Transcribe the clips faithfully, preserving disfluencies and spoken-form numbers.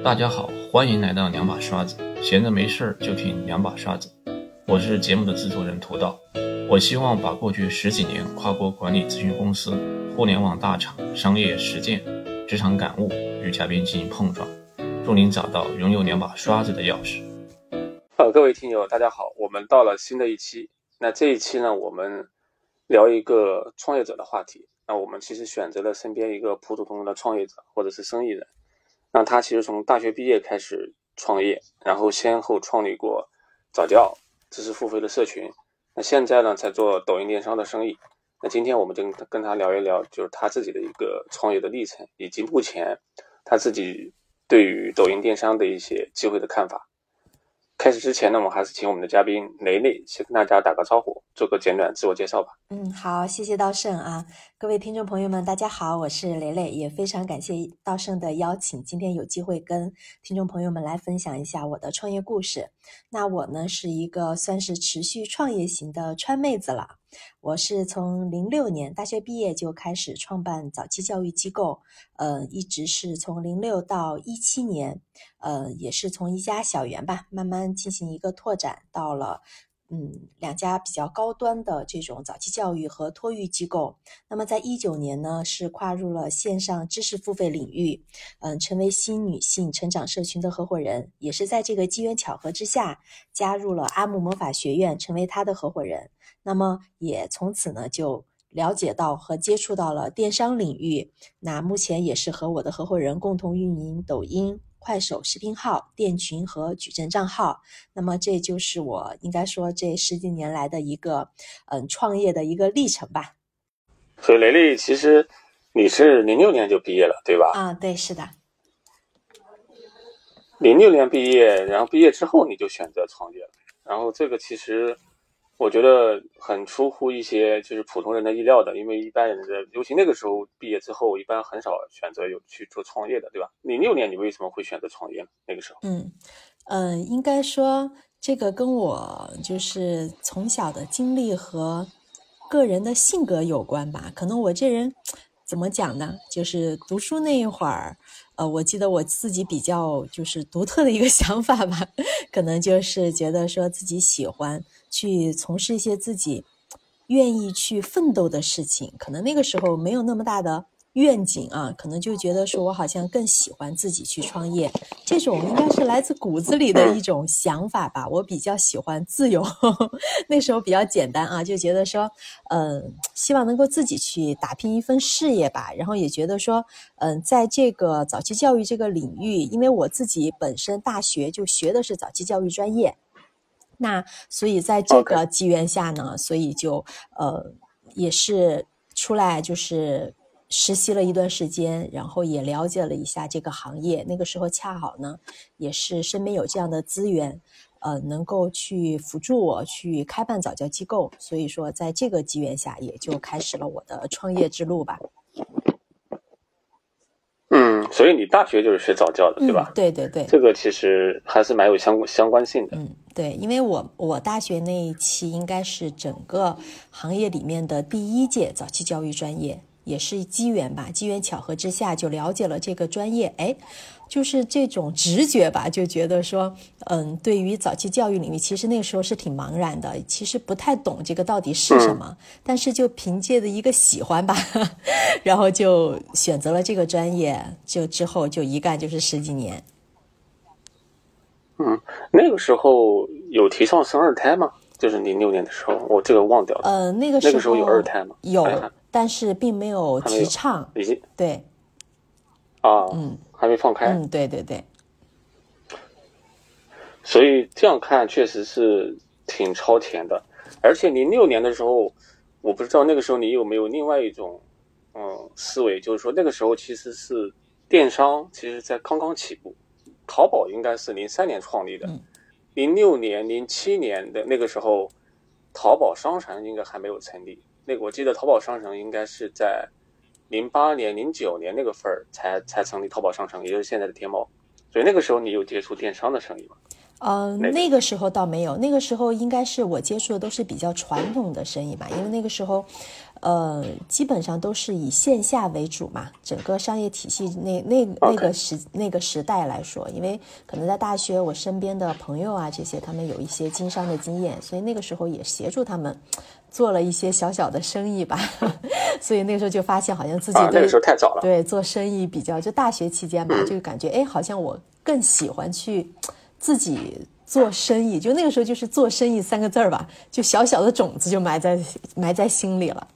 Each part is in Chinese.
大家好，欢迎来到两把刷子，闲着没事就听两把刷子。我是节目的制作人涂道，我希望把过去十几年跨国管理咨询公司、互联网大厂、商业实践、职场感悟与嘉宾进行碰撞，祝您找到拥有两把刷子的钥匙。 呃，各位听友大家好，我们到了新的一期。那这一期呢，我们聊一个创业者的话题。那我们其实选择了身边一个普普通通的创业者或者是生意人。那他其实从大学毕业开始创业，然后先后创立过早教、知识付费的社群，那现在呢在做抖音电商的生意。那今天我们就跟他聊一聊，就是他自己的一个创业的历程，以及目前他自己对于抖音电商的一些机会的看法。开始之前呢，我们还是请我们的嘉宾雷雷先跟大家打个招呼，做个简短自我介绍吧。 嗯，好，谢谢道胜啊，各位听众朋友们，大家好，我是雷雷，也非常感谢道胜的邀请，今天有机会跟听众朋友们来分享一下我的创业故事。那我呢是一个算是持续创业型的川妹子了。我是从零六年大学毕业就开始创办早期教育机构，呃，一直是从零六到一七年，呃，也是从一家小园吧，慢慢进行一个拓展，到了嗯两家比较高端的这种早期教育和托育机构。那么在一九年呢，是跨入了线上知识付费领域，嗯、呃，成为新女性成长社群的合伙人，也是在这个机缘巧合之下加入了阿木魔法学院，成为他的合伙人。那么也从此呢就了解到和接触到了电商领域，那目前也是和我的合伙人共同运营抖音、快手视频号、店群和矩阵账号。那么这就是我应该说这十几年来的一个嗯创业的一个历程吧。 所以雷雷其实你是零六年就毕业了对吧？ 啊，对，是的。 零六年毕业，然后毕业之后你就选择创业了，然后这个其实我觉得很出乎一些就是普通人的意料的，因为一般人的，尤其那个时候毕业之后，一般很少选择有去做创业的，对吧？零六年你为什么会选择创业呢？那个时候， 嗯嗯、呃，应该说这个跟我就是从小的经历和个人的性格有关吧。可能我这人怎么讲呢？就是读书那一会儿，呃，我记得我自己比较就是独特的一个想法吧，可能就是觉得说自己喜欢去从事一些自己愿意去奋斗的事情，可能那个时候没有那么大的愿景啊，可能就觉得说我好像更喜欢自己去创业，这种应该是来自骨子里的一种想法吧。我比较喜欢自由，呵呵，那时候比较简单啊，就觉得说，嗯、呃，希望能够自己去打拼一份事业吧。然后也觉得说，嗯、呃，在这个早期教育这个领域，因为我自己本身大学就学的是早期教育专业。那所以在这个机缘下呢， okay. 所以就呃也是出来就是实习了一段时间，然后也了解了一下这个行业。那个时候恰好呢，也是身边有这样的资源，呃，能够去辅助我去开办早教机构。所以说，在这个机缘下，也就开始了我的创业之路吧。 嗯，所以你大学就是学早教的，对吧？ 嗯，对对对， 这个其实还是蛮有相相关性的。 嗯，对，因为我我大学那一期应该是整个行业里面的第一届早期教育专业，也是机缘吧，机缘巧合之下就了解了这个专业。哎，就是这种直觉吧，就觉得说，嗯，对于早期教育领域，其实那个时候是挺茫然的，其实不太懂这个到底是什么，嗯、但是就凭借的一个喜欢吧，然后就选择了这个专业，就之后就一干就是十几年。 嗯，那个时候有提倡生二胎吗？就是零六年的时候，我这个忘掉了。 呃，那个时候那个时候有二胎吗？ 有，但是并没有提倡。 已经对。 啊， 嗯， 还没放开。 嗯，对对对。 所以这样看确实是挺超前的，而且零六年的时候，我不知道那个时候你有没有另外一种嗯思维，就是说那个时候其实是电商其实在刚刚起步。淘宝应该是零三年创立的，零六年、零七年的那个时候，淘宝商城应该还没有成立。那个我记得淘宝商城应该是在零八年、零九年那个份儿才才成立淘宝商城，也就是现在的天猫。所以那个时候你有接触电商的生意吗？ 呃，那个时候倒没有，那个时候应该是我接触的都是比较传统的生意吧，因为那个时候， 呃，基本上都是以线下为主嘛，整个商业体系那那那个时那个时代来说，因为可能在大学我身边的朋友啊这些，他们有一些经商的经验，所以那个时候也协助他们做了一些小小的生意吧，所以那个时候就发现好像自己对、 啊、那个时候太早了， 对做生意比较，就大学期间吧，嗯、就感觉哎，好像我更喜欢去自己做生意，就那个时候就是做生意三个字儿吧，就小小的种子就埋在埋在心里了。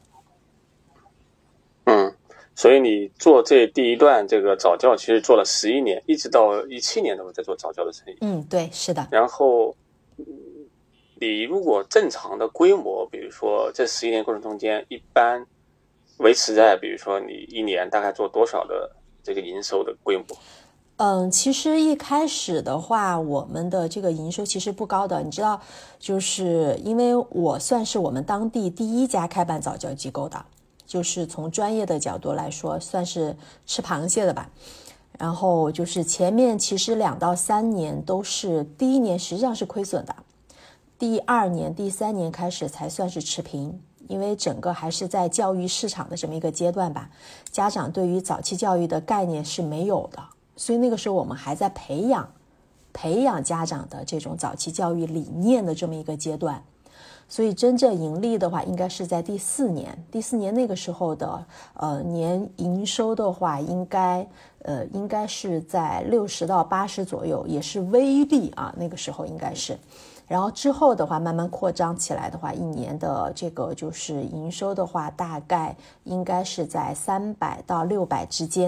嗯，所以你做这第一段这个早教其实做了十一年，一直到一七年都在做早教的生意。 嗯，对，是的。 然后你如果正常的规模，比如说这十一年过程中间，一般维持在比如说你一年大概做多少的这个营收的规模？ 嗯，其实一开始的话，我们的这个营收其实不高的，你知道，就是因为我算是我们当地第一家开办早教机构的。就是从专业的角度来说，算是吃螃蟹的吧。然后就是前面其实两到三年都是，第一年实际上是亏损的，第二年、第三年开始才算是持平，因为整个还是在教育市场的这么一个阶段吧。家长对于早期教育的概念是没有的，所以那个时候我们还在培养、培养家长的这种早期教育理念的这么一个阶段。所以真正盈利的话应该是在第四年，第四年那个时候的呃年营收的话应该呃应该是在六十到八十左右，也是微利啊，那个时候应该是。然后之后的话慢慢扩张起来的话，一年的这个就是营收的话大概应该是在三百到六百之间。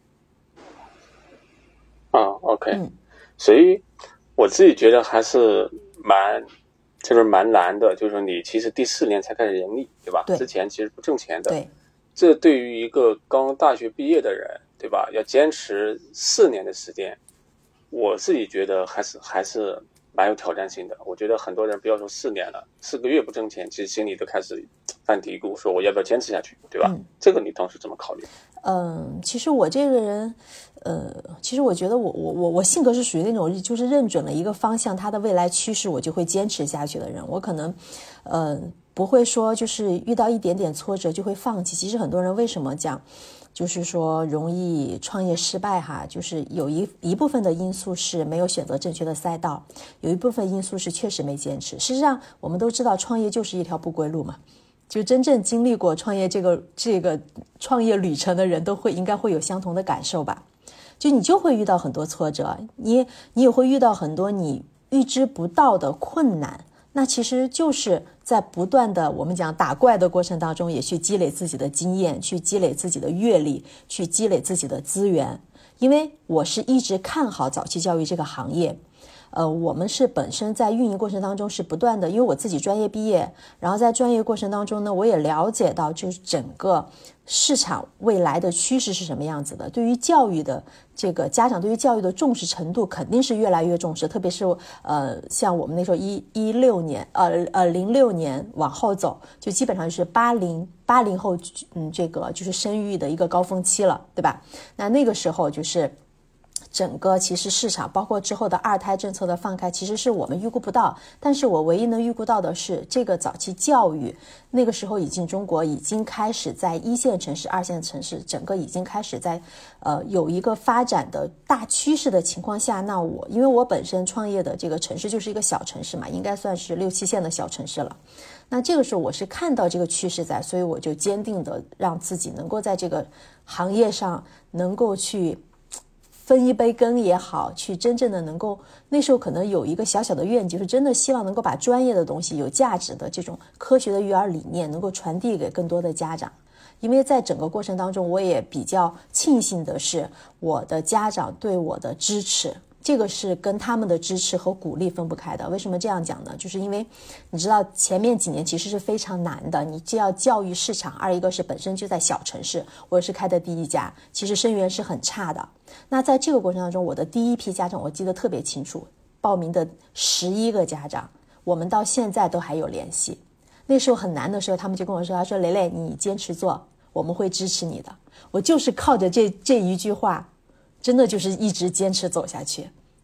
啊 OK、 嗯、 所以我自己觉得还是蛮就是蛮难的，就是说你其实第四年才开始盈利，对吧？ 对， 之前其实不挣钱的。 对， 这对于一个刚大学毕业的人，对吧？要坚持四年的时间，我自己觉得还是还是蛮有挑战性的。我觉得很多人不要说四年了，四个月不挣钱，其实心里都开始犯嘀咕，说我要不要坚持下去，对吧？ 嗯、 这个你当时怎么考虑？ 嗯，其实我这个人，呃，其实我觉得我我我我性格是属于那种就是认准了一个方向，它的未来趋势我就会坚持下去的人。我可能，呃，不会说就是遇到一点点挫折就会放弃。其实很多人为什么讲，就是说容易创业失败哈，就是有一一部分的因素是没有选择正确的赛道，有一部分因素是确实没坚持。事实上，我们都知道创业就是一条不归路嘛。就真正经历过创业这个这个创业旅程的人都会应该会有相同的感受吧。就你就会遇到很多挫折，你你也会遇到很多你预知不到的困难，那其实就是在不断的我们讲打怪的过程当中，也去积累自己的经验，去积累自己的阅历，去积累自己的资源。因为我是一直看好早期教育这个行业，呃，我们是本身在运营过程当中是不断的，因为我自己专业毕业，然后在专业过程当中呢，我也了解到就是整个市场未来的趋势是什么样子的。对于教育的这个家长对于教育的重视程度肯定是越来越重视，特别是呃像我们那时候一一六年呃呃零六年往后走，就基本上就是八零八零后嗯这个就是生育的一个高峰期了，对吧？那那个时候就是整个其实市场包括之后的二胎政策的放开，其实是我们预估不到，但是我唯一能预估到的是这个早期教育那个时候已经中国已经开始在一线城市二线城市整个已经开始在呃有一个发展的大趋势的情况下，那我因为我本身创业的这个城市就是一个小城市嘛，应该算是六七线的小城市了，那这个时候我是看到这个趋势在，所以我就坚定的让自己能够在这个行业上能够去分一杯羹也好，去真正的能够，那时候可能有一个小小的愿景，就是真的希望能够把专业的东西有价值的这种科学的育儿理念能够传递给更多的家长。因为在整个过程当中我也比较庆幸的是我的家长对我的支持，这个是跟他们的支持和鼓励分不开的。为什么这样讲呢？就是因为你知道前面几年其实是非常难的，你既要教育市场，二一个是本身就在小城市，我也是开的第一家，其实生源是很差的。那在这个过程当中，我的第一批家长我记得特别清楚，报名的十一个家长，我们到现在都还有联系。那时候很难的时候，他们就跟我说，他说蕾蕾你坚持做，我们会支持你的。我就是靠着这这一句话，真的就是一直坚持走下去，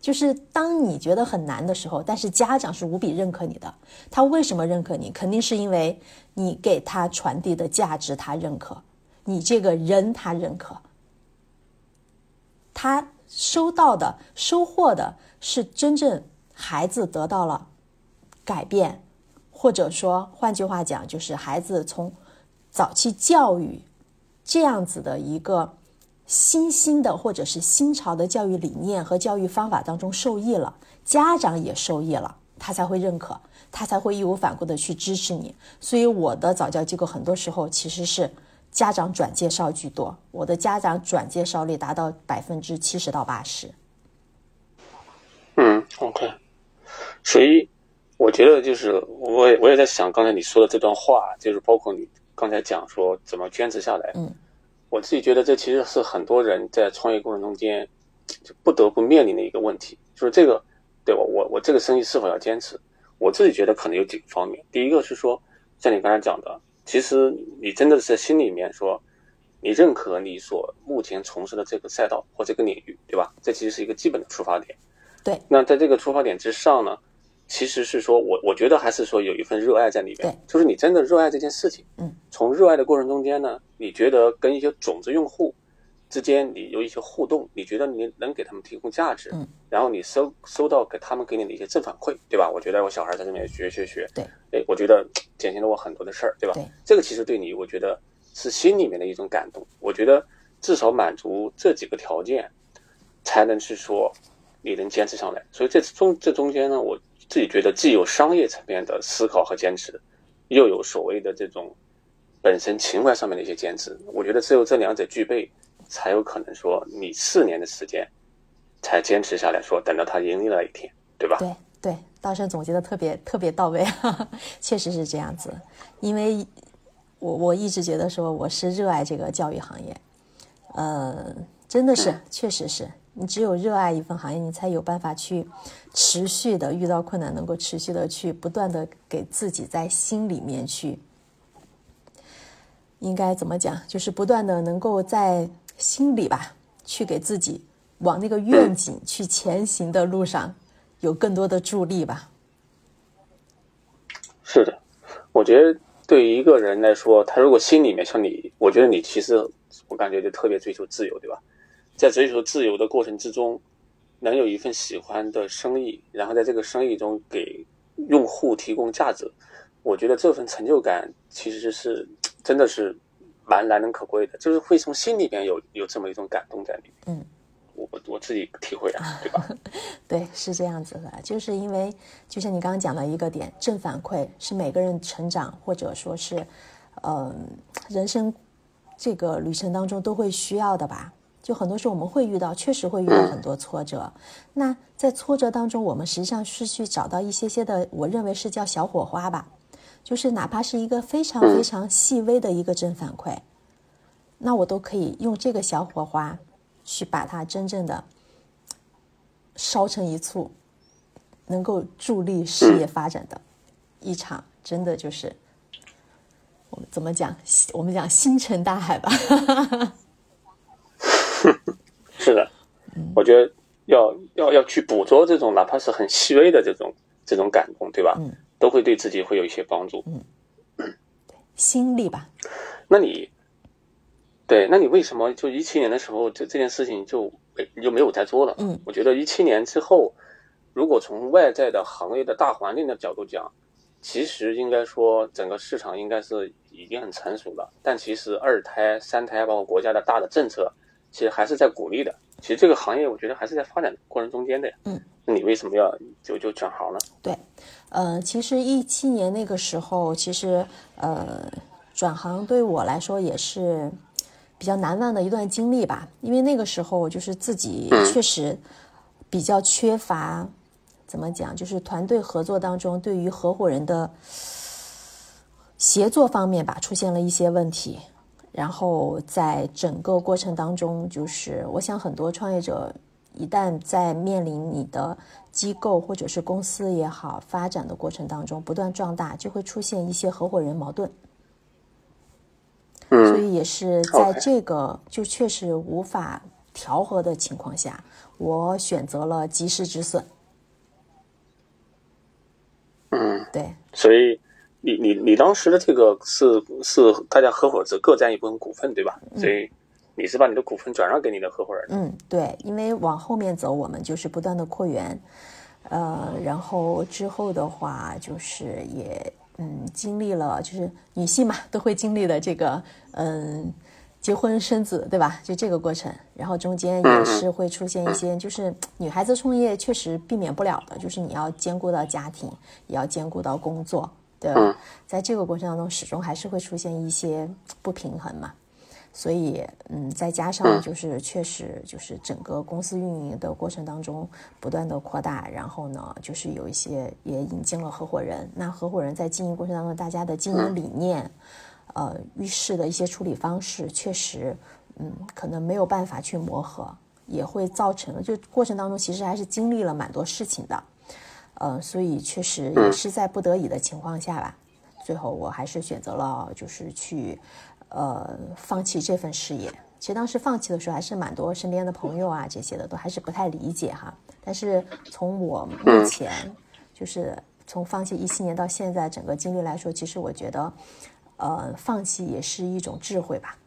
就是当你觉得很难的时候，但是家长是无比认可你的。他为什么认可你？肯定是因为你给他传递的价值他认可，你这个人他认可，他收到的收获的是真正孩子得到了改变，或者说换句话讲，就是孩子从早期教育这样子的一个新兴的或者是新潮的教育理念和教育方法当中受益了，家长也受益了，他才会认可，他才会义无反顾的去支持你。所以我的早教机构很多时候其实是家长转介绍居多，我的家长转介绍率达到百分之七十到八十。 嗯 ，OK。所以我觉得就是我也我也在想刚才你说的这段话，就是包括你刚才讲说怎么坚持下来。 嗯。 我自己觉得这其实是很多人在创业过程中间就不得不面临的一个问题，就是这个对吧，我我这个生意是否要坚持。我自己觉得可能有几个方面。第一个是说像你刚才讲的，其实你真的是在心里面说你认可你所目前从事的这个赛道或这个领域，对吧，这其实是一个基本的出发点。 对。 那在这个出发点之上呢，其实是说我我觉得还是说有一份热爱在里面，就是你真的热爱这件事情。 嗯， 从热爱的过程中间呢，你觉得跟一些种子用户之间你有一些互动，你觉得你能给他们提供价值， 嗯， 然后你收收到给他们给你的一些正反馈，对吧？我觉得我小孩在这边学学学， 对， 哎，我觉得减轻了我很多的事儿，对吧？ 对， 这个其实对你，我觉得是心里面的一种感动。我觉得至少满足这几个条件，才能是说你能坚持上来。所以这中这中间呢，我自己觉得既有商业层面的思考和坚持，又有所谓的这种本身情怀上面的一些坚持。我觉得只有这两者具备，才有可能说你四年的时间才坚持下来，说等到他盈利了一天，对吧？ 对对，道生总结的特别特别到位，哈哈，确实是这样子。因为我我一直觉得说我是热爱这个教育行业，呃，真的是，确实是。你只有热爱一份行业，你才有办法去持续的遇到困难，能够持续的去不断的给自己在心里面去，应该怎么讲，就是不断的能够在心里吧，去给自己往那个愿景去前行的路上有更多的助力吧。 是的，我觉得对于一个人来说，他如果心里面像你，我觉得你其实我感觉就特别追求自由，对吧？在追求自由的过程之中，能有一份喜欢的生意，然后在这个生意中给用户提供价值，我觉得这份成就感其实是真的是蛮难能可贵的，就是会从心里边有有这么一种感动在里面。 嗯， 我我自己体会啊，对吧？ 对，是这样子的，就是因为就像你刚刚讲的一个点，正反馈是每个人成长或者说是，呃，人生这个旅程当中都会需要的吧。就很多时候我们会遇到，确实会遇到很多挫折。那在挫折当中，我们实际上是去找到一些些的，我认为是叫小火花吧，就是哪怕是一个非常非常细微的一个正反馈，那我都可以用这个小火花去把它真正的烧成一簇，能够助力事业发展的一场，真的就是我们怎么讲，我们讲星辰大海吧。 是的，我觉得要要要去捕捉这种哪怕是很细微的这种这种感动，对吧？ 嗯，都会对自己会有一些帮助。 嗯，对，心力吧。 那你，对，那你为什么就一七年的时候，这这件事情就你就没有再做了？ 嗯， 我觉得一七年之后，如果从外在的行业的大环境的角度讲，其实应该说整个市场应该是已经很成熟了，但其实二胎、三胎，包括国家的大的政策，其实还是在鼓励的。其实这个行业我觉得还是在发展过程中间的呀。 嗯， 那你为什么要就就转行呢？ 对，呃，其实一七年那个时候，其实呃转行对我来说也是比较难忘的一段经历吧，因为那个时候就是自己确实比较缺乏，怎么讲，就是团队合作当中对于合伙人的协作方面吧，出现了一些问题。然后在整个过程当中，就是我想很多创业者一旦在面临你的机构或者是公司也好发展的过程当中不断壮大，就会出现一些合伙人矛盾。 嗯， 所以也是在这个就确实无法调和的情况下，我选择了及时止损。 嗯， 对， 所以你你你当时的这个是是大家合伙制各占一部分股份，对吧？ 嗯、 所以你是把你的股份转让给你的合伙人。 嗯，对，因为往后面走，我们就是不断的扩员，呃，然后之后的话就是也嗯经历了，就是女性嘛都会经历的这个嗯结婚生子，对吧？就这个过程，然后中间也是会出现一些，就是女孩子创业确实避免不了的，就是你要兼顾到家庭，也要兼顾到工作，对吧？在这个过程当中，始终还是会出现一些不平衡嘛。所以，嗯，再加上就是确实就是整个公司运营的过程当中不断的扩大，然后呢，就是有一些也引进了合伙人。那合伙人在经营过程当中，大家的经营理念，呃，遇事的一些处理方式，确实，嗯，可能没有办法去磨合，也会造成就过程当中其实还是经历了蛮多事情的，呃，所以确实也是在不得已的情况下吧，最后我还是选择了就是去。呃，放弃这份事业。其实当时放弃的时候，还是蛮多身边的朋友啊这些的都还是不太理解哈。但是从我目前，就是从放弃一七年到现在整个经历来说，其实我觉得，呃，放弃也是一种智慧吧。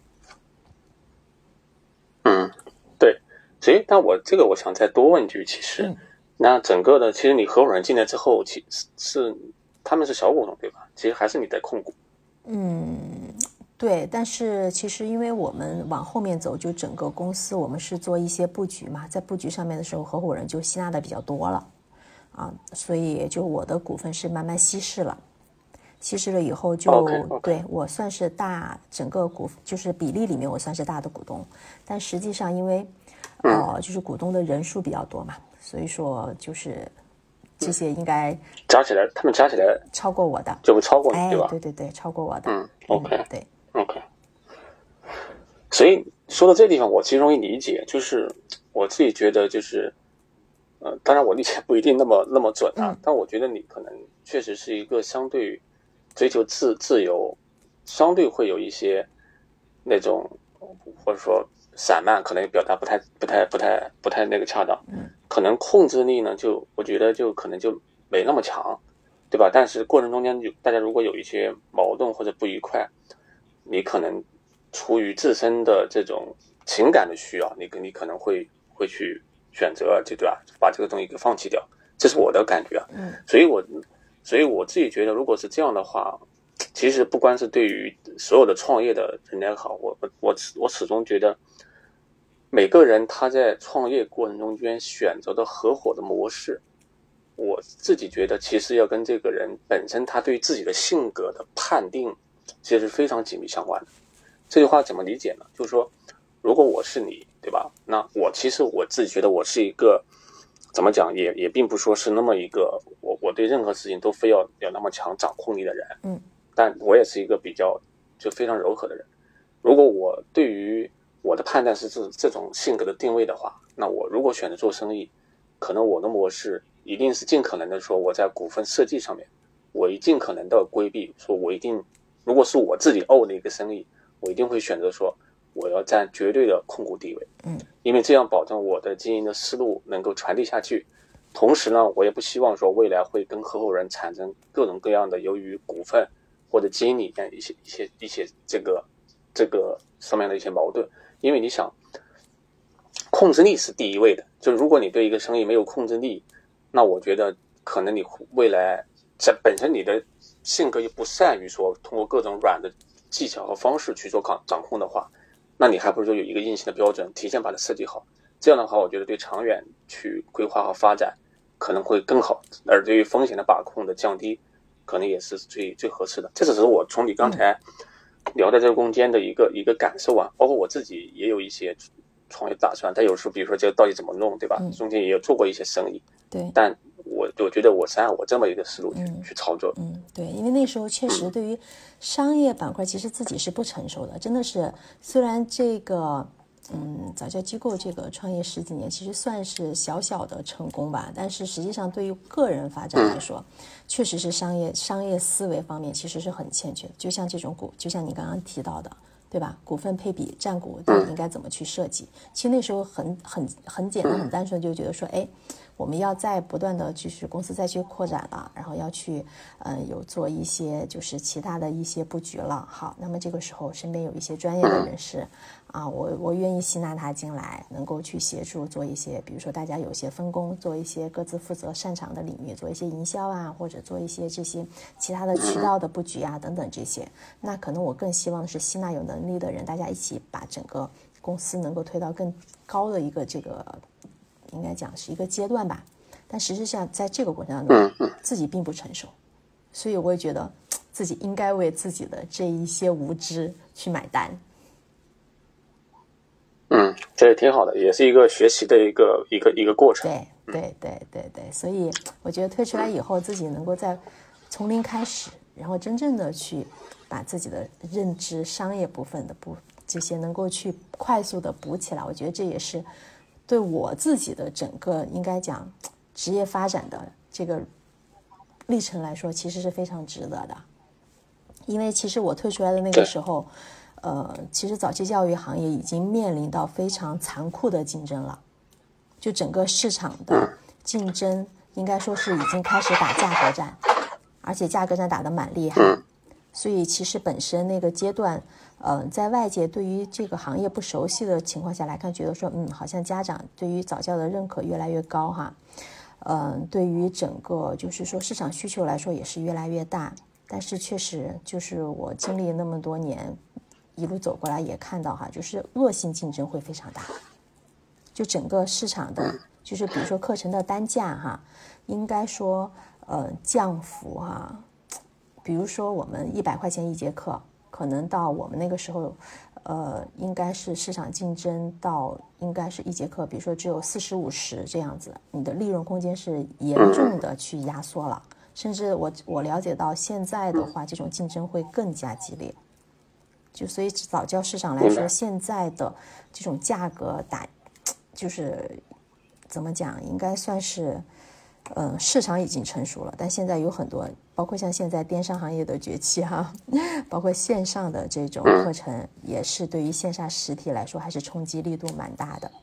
嗯，对。所以，但我这个我想再多问一句，其实，嗯、那整个的，其实你合伙人进来之后，其实是他们是小股东对吧？其实还是你在控股。 嗯。对，但是其实因为我们往后面走，就整个公司我们是做一些布局嘛，在布局上面的时候，合伙人就吸纳的比较多了，啊，所以就我的股份是慢慢稀释了，稀释了以后就 okay, okay. 对我算是大，整个股就是比例里面我算是大的股东，但实际上因为呃就是股东的人数比较多嘛，所以说就是这些应该加起来，他们加起来超过我的， 就会超过你， 哎， 对吧？ 对对对，超过我的， 嗯 ，OK， 嗯，对。 OK， 所以说到这地方，我其实容易理解，就是我自己觉得就是，呃，当然我理解不一定那么那么准啊，嗯、但我觉得你可能确实是一个相对追求自自由，相对会有一些那种或者说散漫，可能表达不太不太不太不太那个恰当，嗯，可能控制力呢，就我觉得就可能就没那么强，对吧？但是过程中间就大家如果有一些矛盾或者不愉快。你可能出于自身的这种情感的需要，你你可能会会去选择这对吧，把这个东西给放弃掉，这是我的感觉啊。嗯，所以我所以我自己觉得，如果是这样的话，其实不光是对于所有的创业的人来好，我我我始终觉得，每个人他在创业过程中间选择的合伙的模式，我自己觉得其实要跟这个人本身他对自己的性格的判定。其实是非常紧密相关的。这句话怎么理解呢？就是说，如果我是你，对吧？那我其实我自己觉得我是一个怎么讲，也也并不说是那么一个我我对任何事情都非要有那么强掌控力的人。嗯，但我也是一个比较就非常柔和的人。如果我对于我的判断是这这种性格的定位的话，那我如果选择做生意，可能我的模式一定是尽可能的说我在股份设计上面，我一尽可能的规避，说我一定。如果是我自己 own 的一个生意，我一定会选择说我要占绝对的控股地位，嗯，因为这样保证我的经营的思路能够传递下去。同时呢，我也不希望说未来会跟合伙人产生各种各样的由于股份或者经营理念一些一些一些这个这个上面的一些矛盾。因为你想，控制力是第一位的，就如果你对一个生意没有控制力，那我觉得可能你未来在本身你的性格又不善于说通过各种软的技巧和方式去做掌控的话，那你还不如说有一个硬性的标准，提前把它设计好。这样的话，我觉得对长远去规划和发展可能会更好，而对于风险的把控的降低，可能也是最最合适的。这只是我从你刚才聊的这个空间的一个一个感受啊，包括我自己也有一些创业打算，但有时候比如说这个到底怎么弄，对吧？中间也有做过一些生意，对，但。我我觉得我是按我这么一个思路去、嗯、去操作。 嗯，对，因为那时候确实对于商业板块，其实自己是不成熟的，真的是。虽然这个嗯早教机构这个创业十几年，其实算是小小的成功吧，但是实际上对于个人发展来说，嗯、确实是商业商业思维方面其实是很欠缺的。就像这种股，就像你刚刚提到的对吧？股份配比、占股到底应该怎么去设计？其实那时候很很很简单、很单纯，就觉得说，哎，我们要再不断的就是公司再去扩展了，然后要去嗯有做一些就是其他的一些布局了。好，那么这个时候身边有一些专业的人士啊，我我愿意吸纳他进来，能够去协助做一些，比如说大家有些分工，做一些各自负责擅长的领域，做一些营销啊，或者做一些这些其他的渠道的布局啊等等这些。那可能我更希望是吸纳有能力的人，大家一起把整个公司能够推到更高的一个这个应该讲是一个阶段吧。但实际上在这个过程当中自己并不成熟，所以我也觉得自己应该为自己的这一些无知去买单。 嗯，这也挺好的，也是一个学习的一个一个一个过程。 对对对对对，所以我觉得退出来以后，自己能够在从零开始，然后真正的去把自己的认知、商业部分的补这些能够去快速的补起来，我觉得这也是对我自己的整个应该讲职业发展的这个历程来说，其实是非常值得的。因为其实我退出来的那个时候，呃，其实早期教育行业已经面临到非常残酷的竞争了，就整个市场的竞争应该说是已经开始打价格战，而且价格战打得蛮厉害。所以其实本身那个阶段，呃，在外界对于这个行业不熟悉的情况下来看，觉得说，嗯，好像家长对于早教的认可越来越高哈，嗯、呃，对于整个就是说市场需求来说也是越来越大。但是确实就是我经历那么多年，一路走过来也看到哈，就是恶性竞争会非常大，就整个市场的，就是比如说课程的单价哈，应该说呃降幅哈。比如说我们一百块钱一节课，可能到我们那个时候，呃，应该是市场竞争到应该是一节课，比如说只有四十五十这样子，你的利润空间是严重的去压缩了，甚至我我了解到现在的话，这种竞争会更加激烈。就所以早教市场来说，现在的这种价格打，就是怎么讲，应该算是。嗯，市场已经成熟了，但现在有很多，包括像现在电商行业的崛起哈，包括线上的这种课程，也是对于线下实体来说还是冲击力度蛮大的。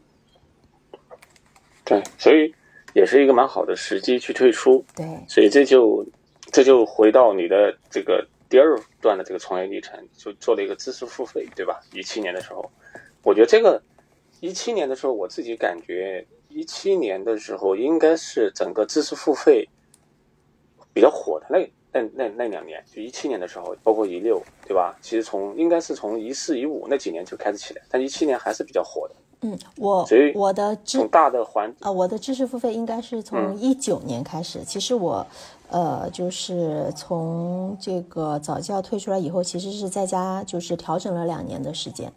对，所以也是一个蛮好的时机去退出。 对， 所以这就这就回到你的这个第二段的这个创业历程，就做了一个知识付费，对吧？一七年的时候，我觉得这个一七年的时候，我自己感觉。一七年的时候，应该是整个知识付费比较火的那那那那两年，就一七年的时候，包括一六，对吧？其实从应该是从一四一五那几年就开始起来，但一七年还是比较火的。 嗯，我所以我的知从大的环啊、呃，我的知识付费应该是从一九年开始。嗯、其实我呃，就是从这个早教退出来以后，其实是在家就是调整了两年的时间。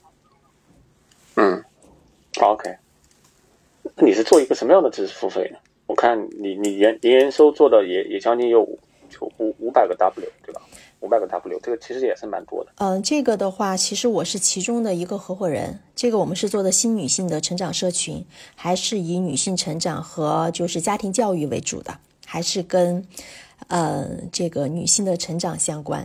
嗯 ，OK。你是做一个什么样的知识付费呢？我看你你研研收做的也也将近有就五五百个 W 对吧？五百个 W 这个其实也是蛮多的。 嗯，这个的话，其实我是其中的一个合伙人。这个我们是做的新女性的成长社群，还是以女性成长和就是家庭教育为主的，还是跟呃这个女性的成长相关。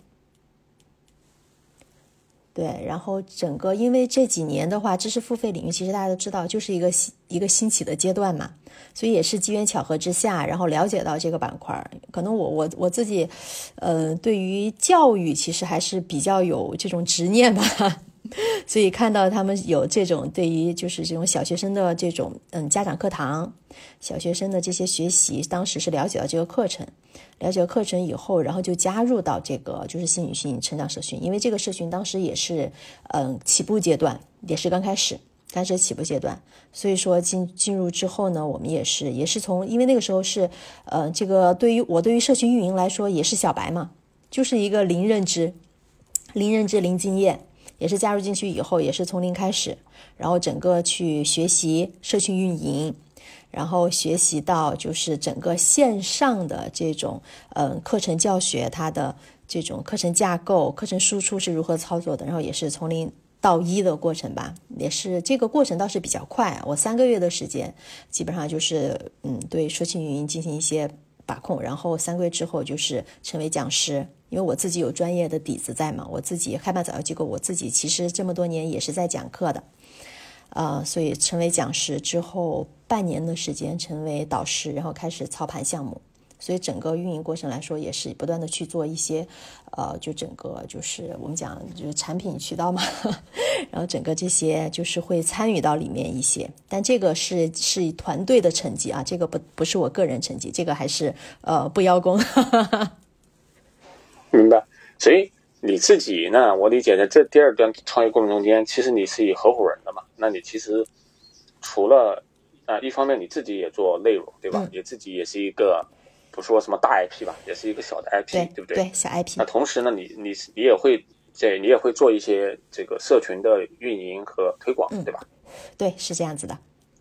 对，然后整个因为这几年的话，知识付费领域其实大家都知道，就是一个一个兴起的阶段嘛，所以也是机缘巧合之下，然后了解到这个板块。可能我我我自己，呃，对于教育其实还是比较有这种执念吧，所以看到他们有这种对于就是这种小学生的这种嗯家长课堂，小学生的这些学习，当时是了解到这个课程。了解课程以后，然后就加入到这个就是新女性成长社群，因为这个社群当时也是嗯起步阶段，也是刚开始，但是起步阶段，所以说进进入之后呢，我们也是也是从，因为那个时候是呃这个对于我对于社群运营来说也是小白嘛，就是一个零认知，零认知零经验，也是加入进去以后也是从零开始，然后整个去学习社群运营。然后学习到就是整个线上的这种嗯课程教学，它的这种课程架构、课程输出是如何操作的，然后也是从零到一的过程吧，也是这个过程倒是比较快，我三个月的时间基本上就是嗯对社群运营进行一些把控，然后三个月之后就是成为讲师， 因为我自己有专业的底子在嘛，我自己开办早教机构，我自己其实这么多年也是在讲课的，呃，所以成为讲师之后半年的时间成为导师，然后开始操盘项目，所以整个运营过程来说也是不断的去做一些呃，就整个就是我们讲就是产品渠道嘛然后整个这些就是会参与到里面一些，但这个是是团队的成绩啊，这个不不是我个人成绩，这个还是呃不邀功明白。所以你自己呢，我理解在这第二段创业过程中间，其实你是以合伙人的嘛，那你其实除了啊、呃，一方面你自己也做内容对吧、嗯、也自己也是一个不说什么大 I P 吧，也是一个小的 I P 对, 对不对？ 对，小 I P。 那同时呢，你你你也会这你也会做一些这个社群的运营和推广、嗯、对吧？ 对，是这样子的。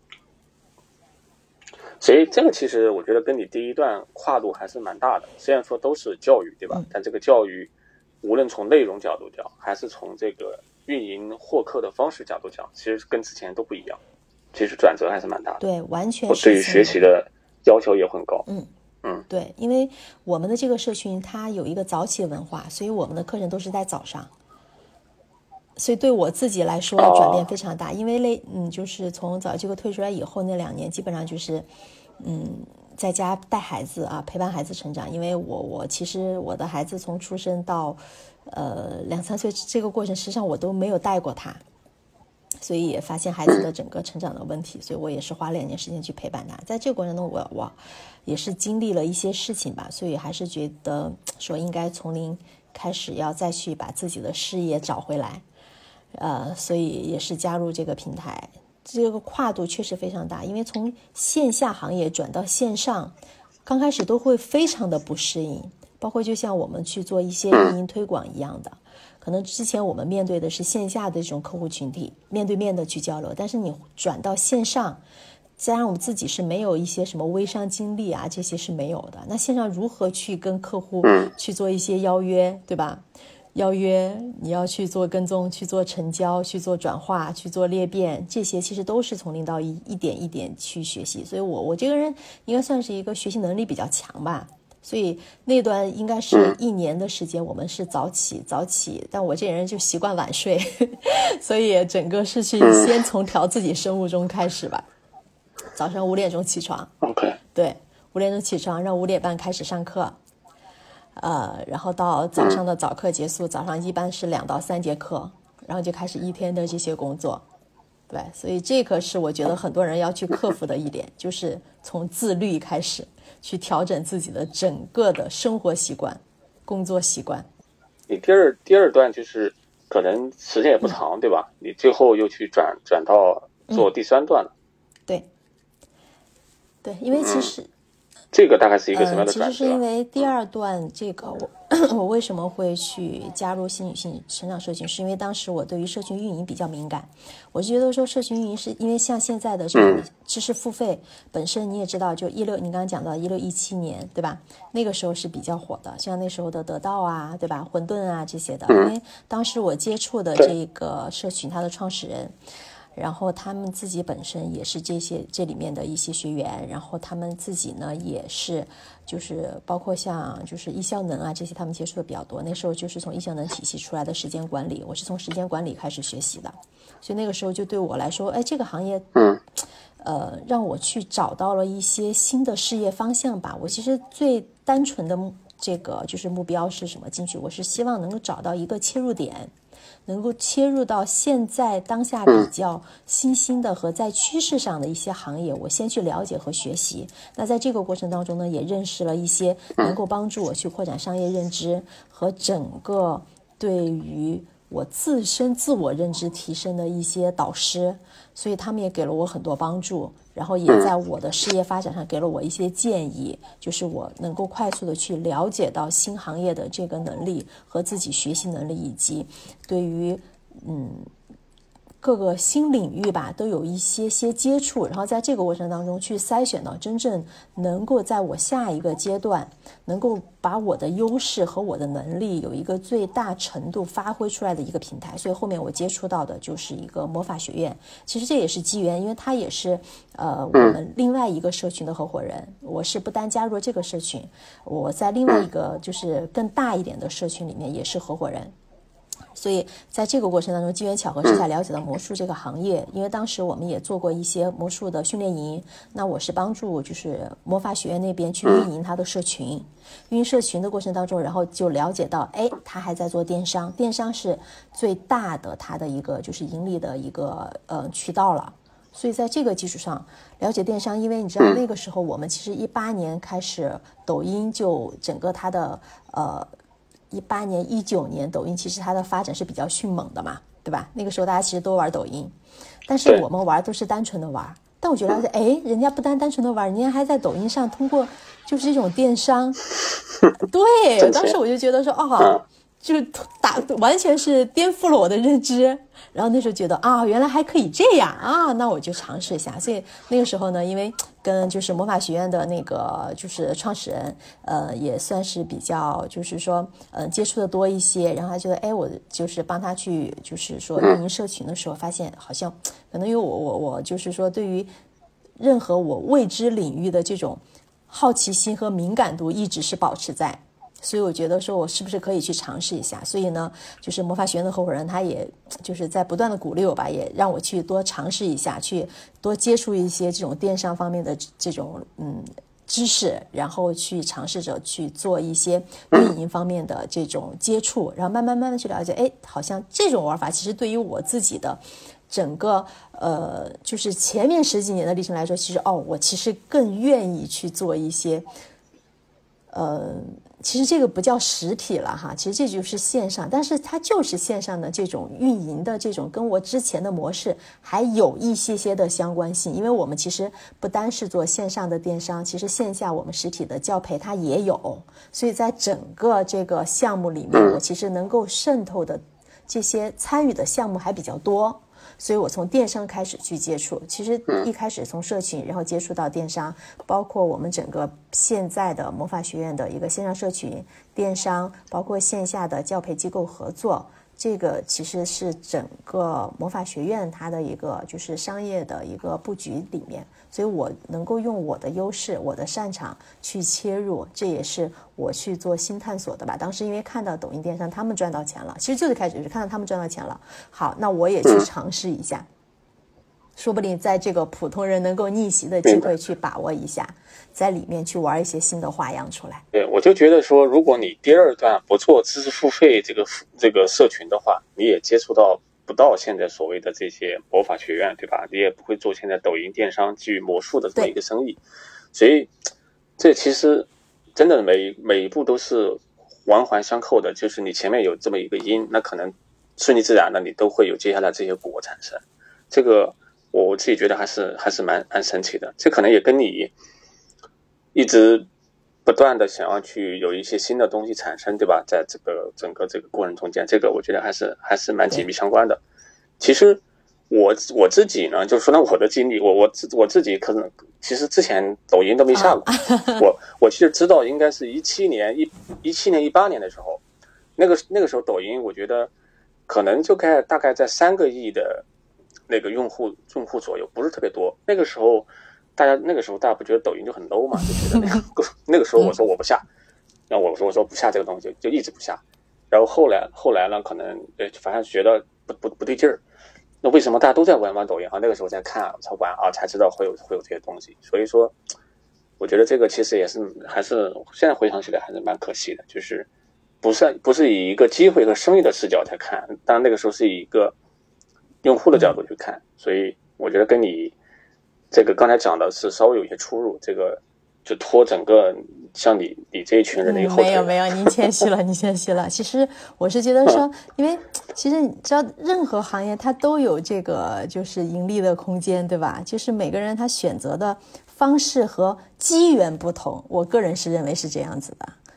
所以这个其实我觉得跟你第一段跨度还是蛮大的，虽然说都是教育对吧、嗯、但这个教育无论从内容角度讲还是从这个运营获客的方式角度讲，其实跟之前都不一样，其实转折还是蛮大的。 对，完全是。 我对于学习的要求也很高。 嗯嗯， 对，因为我们的这个社群它有一个早起文化，所以我们的课程都是在早上，所以对我自己来说转变非常大。哦、因为类嗯，就是从早这个退出来以后那两年，基本上就是嗯，在家带孩子啊，陪伴孩子成长。因为我我其实我的孩子从出生到呃两三岁这个过程，实际上我都没有带过他。所以也发现孩子的整个成长的问题，所以我也是花两年时间去陪伴他。在这个过程中我我也是经历了一些事情吧，所以还是觉得说应该从零开始要再去把自己的事业找回来，呃，所以也是加入这个平台。这个跨度确实非常大，因为从线下行业转到线上，刚开始都会非常的不适应，包括就像我们去做一些运营推广一样的，可能之前我们面对的是线下的这种客户群体，面对面的去交流，但是你转到线上，加上我们自己是没有一些什么微商经历啊，这些是没有的。那线上如何去跟客户去做一些邀约，对吧？邀约你要去做跟踪，去做成交，去做转化，去做裂变，这些其实都是从零到一，一点一点去学习。所以我我这个人应该算是一个学习能力比较强吧。所以那段应该是一年的时间，我们是早起早起，但我这人就习惯晚睡，所以整个是去先从调自己生物钟开始吧。早上五点钟起床 ，OK， 对，五点钟起床，让五点半开始上课，呃，然后到早上的早课结束，早上一般是两到三节课，然后就开始一天的这些工作。对，所以这个是我觉得很多人要去克服的一点，就是从自律开始去调整自己的整个的生活习惯、工作习惯。 你第二第二段就是可能时间也不长，嗯、对吧？你最后又去转转到做第三段了。 嗯、对，对，因为其实、嗯、 这个大概是一个什么样的转折、 呃？其实是因为第二段这个我。我为什么会去加入新女性成长社群，是因为当时我对于社群运营比较敏感。我觉得说社群运营是因为像现在的这个知识付费本身你也知道，就一六你刚刚讲到一六一七年对吧，那个时候是比较火的，像那时候的得到啊对吧，混沌啊这些的。因为当时我接触的这个社群它的创始人，然后他们自己本身也是这些这里面的一些学员，然后他们自己呢也是就是包括像就是易效能啊这些他们接触的比较多。那时候就是从易效能体系出来的时间管理，我是从时间管理开始学习的，所以那个时候就对我来说，哎，这个行业嗯呃让我去找到了一些新的事业方向吧。我其实最单纯的这个就是目标是什么，进去我是希望能够找到一个切入点，能够切入到现在当下比较新兴的和在趋势上的一些行业，我先去了解和学习。那在这个过程当中呢，也认识了一些能够帮助我去扩展商业认知和整个对于我自身自我认知提升的一些导师，所以他们也给了我很多帮助，然后也在我的事业发展上给了我一些建议，就是我能够快速的去了解到新行业的这个能力和自己学习能力，以及对于嗯各个新领域吧都有一些些接触，然后在这个过程当中去筛选到真正能够在我下一个阶段能够把我的优势和我的能力有一个最大程度发挥出来的一个平台。所以后面我接触到的就是一个魔法学院，其实这也是机缘，因为它也是呃我们另外一个社群的合伙人，我是不单加入了这个社群，我在另外一个就是更大一点的社群里面也是合伙人。所以在这个过程当中机缘巧合之下了解到魔术这个行业，因为当时我们也做过一些魔术的训练营，那我是帮助就是魔法学院那边去运营他的社群，运营社群的过程当中，然后就了解到哎，他还在做电商，电商是最大的他的一个就是盈利的一个呃渠道了。所以在这个基础上了解电商，因为你知道那个时候我们其实一八年开始抖音就整个它的呃一八年一九年抖音其实它的发展是比较迅猛的嘛，对吧？那个时候大家其实都玩抖音，但是我们玩都是单纯的玩，但我觉得哎，人家不单单纯的玩，人家还在抖音上通过就是这种电商对，当时我就觉得说哦，就打完全是颠覆了我的认知，然后那时候觉得啊，原来还可以这样啊，那我就尝试一下。所以那个时候呢，因为跟就是魔法学院的那个就是创始人，呃，也算是比较就是说呃接触的多一些，然后他觉得哎，我就是帮他去就是说运营社群的时候，发现好像可能因为我我我就是说对于任何我未知领域的这种好奇心和敏感度一直是保持在。所以我觉得说我是不是可以去尝试一下，所以呢就是魔法学院的合伙人他也就是在不断的鼓励我吧，也让我去多尝试一下，去多接触一些这种电商方面的这种嗯知识，然后去尝试着去做一些运营方面的这种接触，然后慢慢慢慢去了解，哎，好像这种玩法其实对于我自己的整个呃就是前面十几年的历程来说，其实哦我其实更愿意去做一些呃其实这个不叫实体了哈，其实这就是线上，但是它就是线上的这种运营的这种跟我之前的模式还有一些些的相关性，因为我们其实不单是做线上的电商，其实线下我们实体的教培它也有，所以在整个这个项目里面，我其实能够渗透的这些参与的项目还比较多。所以我从电商开始去接触，其实一开始从社群然后接触到电商，包括我们整个现在的魔法学院的一个线上社群电商，包括线下的教培机构合作，这个其实是整个魔法学院它的一个就是商业的一个布局里面，所以我能够用我的优势我的擅长去切入，这也是我去做新探索的吧。当时因为看到抖音电商他们赚到钱了，其实就是开始是看到他们赚到钱了，好，那我也去尝试一下，说不定在这个普通人能够逆袭的机会去把握一下，在里面去玩一些新的花样出来。 对，我就觉得说，如果你第二段不做知识付费这个这个社群的话，你也接触到不到现在所谓的这些魔法学院，对吧？你也不会做现在抖音电商基于魔术的这么一个生意，所以这其实真的每每一步都是环环相扣的，就是你前面有这么一个因，那可能顺其自然的你都会有接下来这些果产生。这个我自己觉得还是还是蛮蛮神奇的，这可能也跟你一直不断的想要去有一些新的东西产生，对吧？在这个整个这个过程中间，这个我觉得还是还是蛮紧密相关的。其实我我自己呢，就说到我的经历，我我我自己可能其实之前抖音都没下过，我我其实知道应该是一七年一一七年一八年的时候，那个那个时候抖音我觉得可能就该大概在三个亿的那个用户用户左右，不是特别多。那个时候大家那个时候大家不觉得抖音就很 low 嘛，就觉得那个那个时候我说我不下，然后我说我说不下这个东西，就一直不下。然后后来后来呢，可能对反正觉得不不不对劲儿。那为什么大家都在玩玩抖音啊？那个时候在看才玩啊，才知道会有会有这些东西。所以说，我觉得这个其实也是还是现在回想起来还是蛮可惜的，就是不是不是以一个机会和生意的视角在看，当然那个时候是以一个用户的角度去看，所以我觉得跟你这个刚才讲的是稍微有一些出入，这个就拖整个像你你这一群人的一个后腿、嗯、 没有没有，您谦虚了，您谦虚了。其实我是觉得说，因为其实你知道，任何行业它都有这个就是盈利的空间，对吧？就是每个人他选择的方式和机缘不同，我个人是认为是这样子的。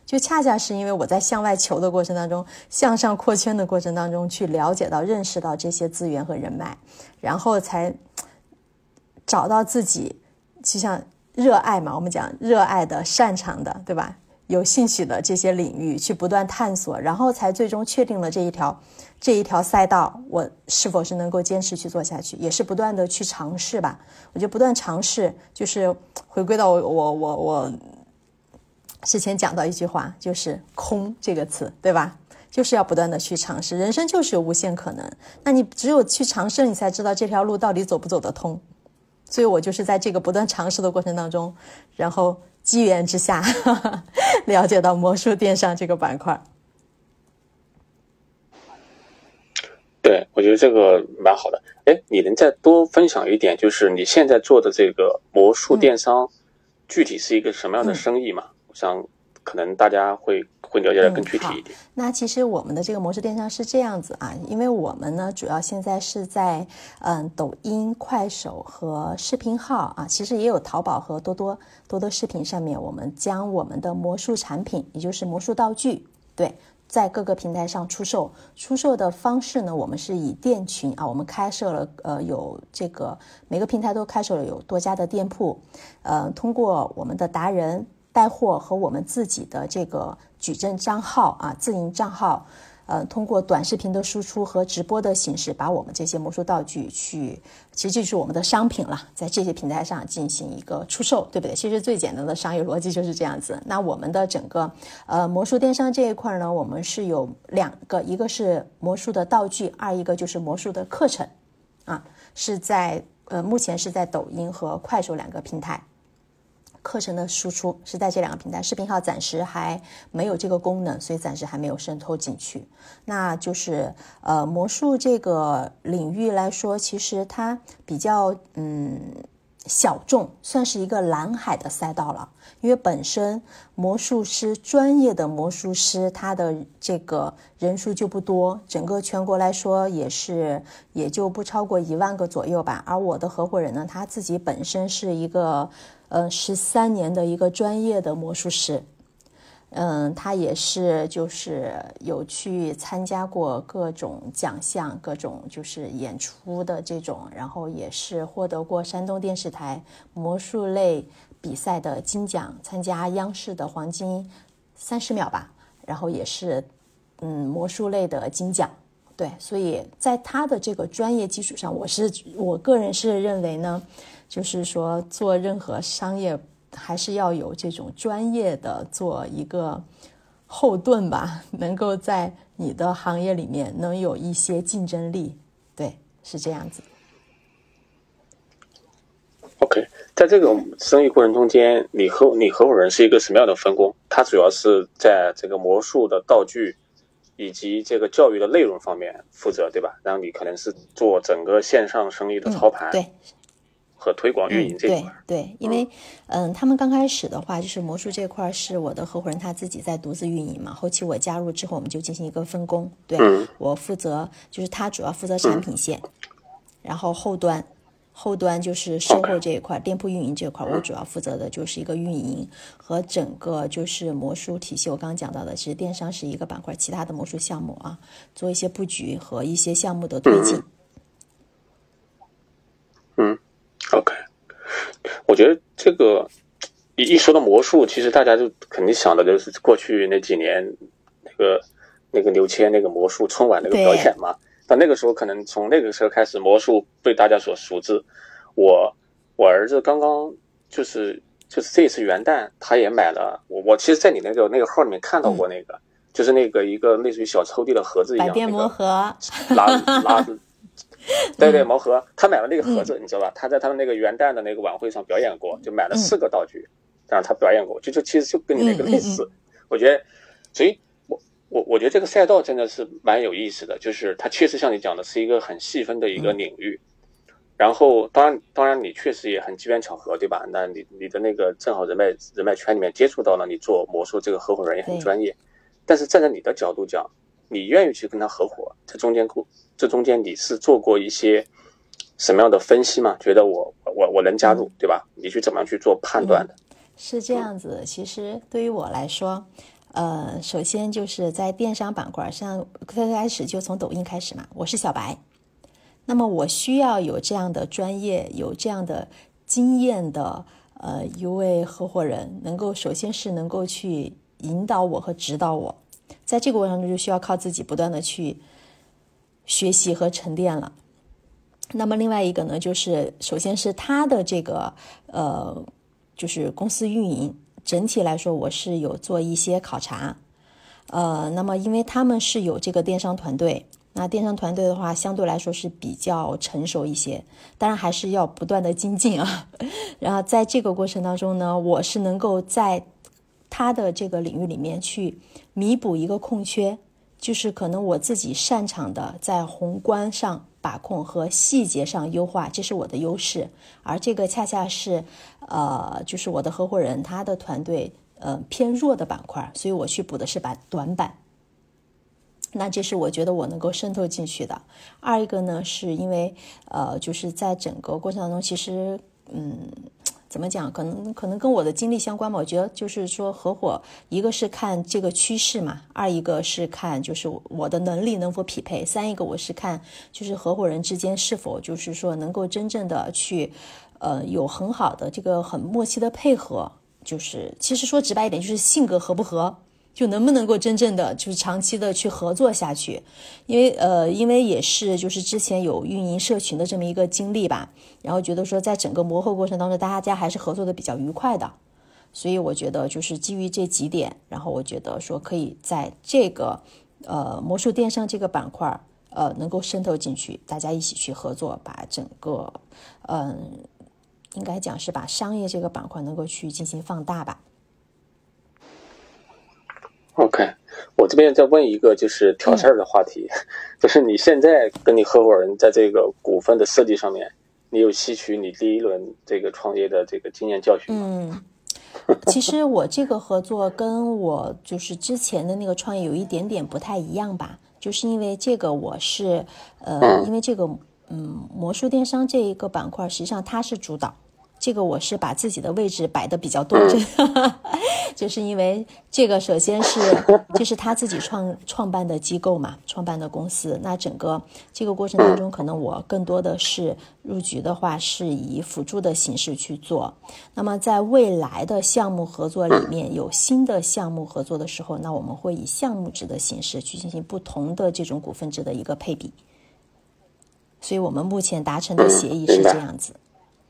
就恰恰是因为我在向外求的过程当中，向上扩圈的过程当中，去了解到、认识到这些资源和人脉，然后才找到自己就像热爱嘛，我们讲热爱的、擅长的，对吧？有兴趣的这些领域去不断探索，然后才最终确定了这一条这一条赛道我是否是能够坚持去做下去，也是不断的去尝试吧。我觉得不断尝试就是回归到我我我我之前讲到一句话，就是空这个词，对吧？就是要不断的去尝试，人生就是有无限可能，那你只有去尝试，你才知道这条路到底走不走得通。所以我就是在这个不断尝试的过程当中，然后机缘之下呵呵了解到魔术电商这个板块。 对，我觉得这个蛮好的。哎，你能再多分享一点，就是你现在做的这个魔术电商、嗯、具体是一个什么样的生意嘛？嗯、我想可能大家会会了解的更具体一点、 嗯。那其实我们的这个魔术电商是这样子啊，因为我们呢主要现在是在嗯抖音、快手和视频号啊，其实也有淘宝和多多多多视频上面，我们将我们的魔术产品，也就是魔术道具，对。在各个平台上出售，出售的方式呢，我们是以店群啊，我们开设了呃有这个每个平台都开设了有多家的店铺，呃，通过我们的达人带货和我们自己的这个矩阵账号啊，自营账号，呃，通过短视频的输出和直播的形式，把我们这些魔术道具去，其实就是我们的商品了，在这些平台上进行一个出售，对不对？其实最简单的商业逻辑就是这样子。那我们的整个呃魔术电商这一块呢，我们是有两个，一个是魔术的道具，二一个就是魔术的课程，啊，是在呃目前是在抖音和快手两个平台。课程的输出是在这两个平台，视频号暂时还没有这个功能，所以暂时还没有渗透进去。那就是呃，魔术这个领域来说，其实它比较嗯小众，算是一个蓝海的赛道了。因为本身魔术师专业的魔术师，他的这个人数就不多，整个全国来说也是也就不超过一万个左右吧。而我的合伙人呢，他自己本身是一个呃十三年的一个专业的魔术师。嗯，他也是就是有去参加过各种奖项，各种就是演出的这种，然后也是获得过山东电视台魔术类比赛的金奖，参加央视的黄金三十秒吧，然后也是嗯魔术类的金奖。对，所以在他的这个专业基础上，我是我个人是认为呢，就是说做任何商业还是要有这种专业的做一个后盾吧，能够在你的行业里面能有一些竞争力。对，是这样子。 OK， 在这个生意过程中间，你和你合伙人是一个什么样的分工？他主要是在这个魔术的道具以及这个教育的内容方面负责，对吧？然后你可能是做整个线上生意的操盘。 嗯、对。 和推广运营这一块、 嗯、对对，因为嗯，他们刚开始的话，就是魔术这块是我的合伙人他自己在独自运营嘛。后期我加入之后，我们就进行一个分工。对、嗯、我负责，就是他主要负责产品线，嗯、然后后端后端就是售后这一块， okay. 店铺运营这一块，我主要负责的就是一个运营和整个就是魔术体系。我刚刚讲到的，其实电商是一个板块，其他的魔术项目啊，做一些布局和一些项目的推进。 嗯。嗯OK， 我觉得这个一一说到魔术，其实大家就肯定想的就是过去那几年那个那个刘谦那个魔术春晚那个表演嘛。但那个时候可能从那个时候开始，魔术被大家所熟知。我我儿子刚刚就是就是这一次元旦，他也买了。我我其实，在你那个那个号里面看到过那个，嗯、就是那个一个类似于小抽屉的盒子一样， 百变魔盒， 那个、拉拉。对对，魔盒，他买了那个盒子，嗯、你知道吧？他在他们那个元旦的那个晚会上表演过，就买了四个道具，让、嗯、他表演过，就就其实就跟你那个类似。嗯嗯嗯、我觉得，所以我我我觉得这个赛道真的是蛮有意思的，就是它确实像你讲的是一个很细分的一个领域。嗯、然后，当然当然你确实也很机缘巧合，对吧？那你你的那个正好人脉人脉圈里面接触到了你做魔术这个合伙人也很专业，但是站在你的角度讲，你愿意去跟他合伙，这中间这中间你是做过一些什么样的分析吗？觉得我我我能加入，对吧？你去怎么样去做判断的？ 嗯、是这样子的，其实对于我来说， 呃，首先就是在电商板块上，最开始就从抖音开始嘛，我是小白，那么我需要有这样的专业，有这样的经验的呃一位合伙人，能够首先是能够去引导我和指导我，在这个过程中就需要靠自己不断的去学习和沉淀了。那么另外一个呢，就是首先是他的这个呃，就是公司运营整体来说，我是有做一些考察，呃，那么因为他们是有这个电商团队，那电商团队的话相对来说是比较成熟一些，当然还是要不断的精进啊。然后在这个过程当中呢，我是能够在他的这个领域里面去弥补一个空缺，就是可能我自己擅长的在宏观上把控和细节上优化，这是我的优势，而这个恰恰是呃，就是我的合伙人他的团队呃偏弱的板块，所以我去补的是板短板，那这是我觉得我能够渗透进去的。二一个呢，是因为呃，就是在整个过程当中，其实嗯。怎么讲？可能可能跟我的经历相关吧。我觉得就是说合伙，一个是看这个趋势嘛，二一个是看就是我的能力能否匹配，三一个我是看就是合伙人之间是否就是说能够真正的去呃有很好的这个很默契的配合。就是其实说直白一点，就是性格合不合。就能不能够真正的就是长期的去合作下去，因为呃，因为也是就是之前有运营社群的这么一个经历吧，然后觉得说在整个磨合过程当中，大家还是合作的比较愉快的，所以我觉得就是基于这几点，然后我觉得说可以在这个呃魔术电商这个板块呃能够渗透进去，大家一起去合作，把整个嗯、呃、应该讲是把商业这个板块能够去进行放大吧。 OK， 我这边再问一个就是挑事儿的话题、嗯、就是你现在跟你合伙人在这个股份的设计上面，你有吸取你第一轮这个创业的这个经验教训吗？ 嗯，其实我这个合作跟我就是之前的那个创业有一点点不太一样吧，就是因为这个我是呃、嗯，因为这个嗯魔术电商这一个板块实际上它是主导，这个我是把自己的位置摆得比较端正、嗯、就是因为这个首先是就是他自己创创办的机构嘛，创办的公司，那整个这个过程当中可能我更多的是入局的话是以辅助的形式去做，那么在未来的项目合作里面有新的项目合作的时候，那我们会以项目制的形式去进行不同的这种股份制的一个配比，所以我们目前达成的协议是这样子。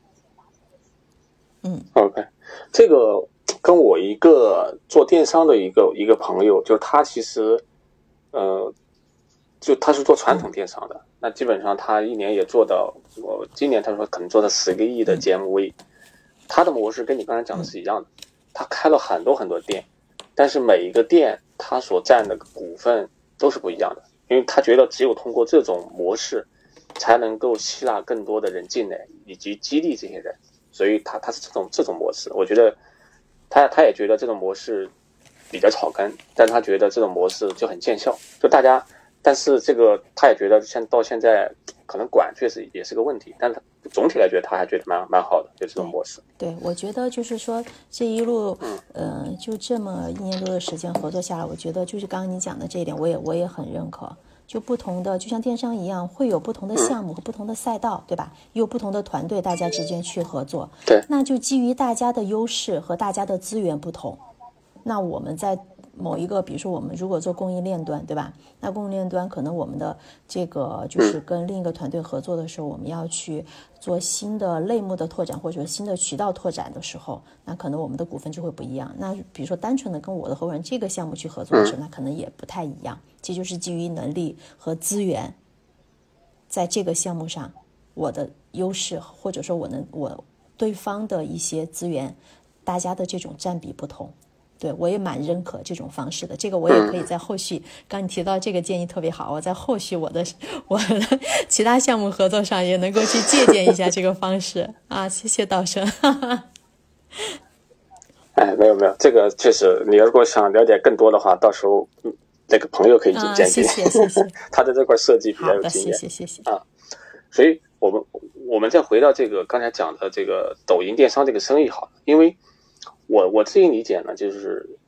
嗯 OK， 这个跟我一个做电商的一个一个朋友，就是他其实呃就他是做传统电商的、嗯、那基本上他一年也做到，我今年他说可能做到十个亿的 G M V、嗯、他的模式跟你刚才讲的是一样的、嗯、他开了很多很多店，但是每一个店他所占的股份都是不一样的，因为他觉得只有通过这种模式才能够吸纳更多的人进来以及激励这些人，所以他他是这种这种模式，我觉得他他也觉得这种模式比较草根，但他觉得这种模式就很见效，就大家，但是这个他也觉得现到现在可能管确实也是个问题，但是总体来觉得他还觉得蛮蛮好的，就这种模式。 对，对我觉得就是说这一路，嗯、呃，就这么一年多的时间合作下来，我觉得就是刚刚你讲的这一点，我也我也很认可。就不同的，就像电商一样，会有不同的项目和不同的赛道，对吧？有不同的团队，大家之间去合作。 对， 那就基于大家的优势和大家的资源不同，那我们在某一个，比如说我们如果做供应链端，对吧？那供应链端可能我们的这个就是跟另一个团队合作的时候，我们要去做新的类目的拓展，或者新的渠道拓展的时候，那可能我们的股份就会不一样。那比如说单纯的跟我的合伙人这个项目去合作的时候，那可能也不太一样。这就是基于能力和资源，在这个项目上我的优势，或者说我能我对方的一些资源，大家的这种占比不同。对，我也蛮认可这种方式的，这个我也可以在后续，刚你提到这个建议特别好，我在后续我的我的其他项目合作上也能够去借鉴一下这个方式啊，谢谢道生。 哎，没有没有，这个确实，你如果想了解更多的话，到时候嗯，这个朋友可以去见见、 啊，谢谢谢谢， 他的这块设计比较有经验， 谢谢谢谢啊，所以我们我们再回到这个刚才讲的这个抖音电商这个生意好了，因为我我自己理解呢，就是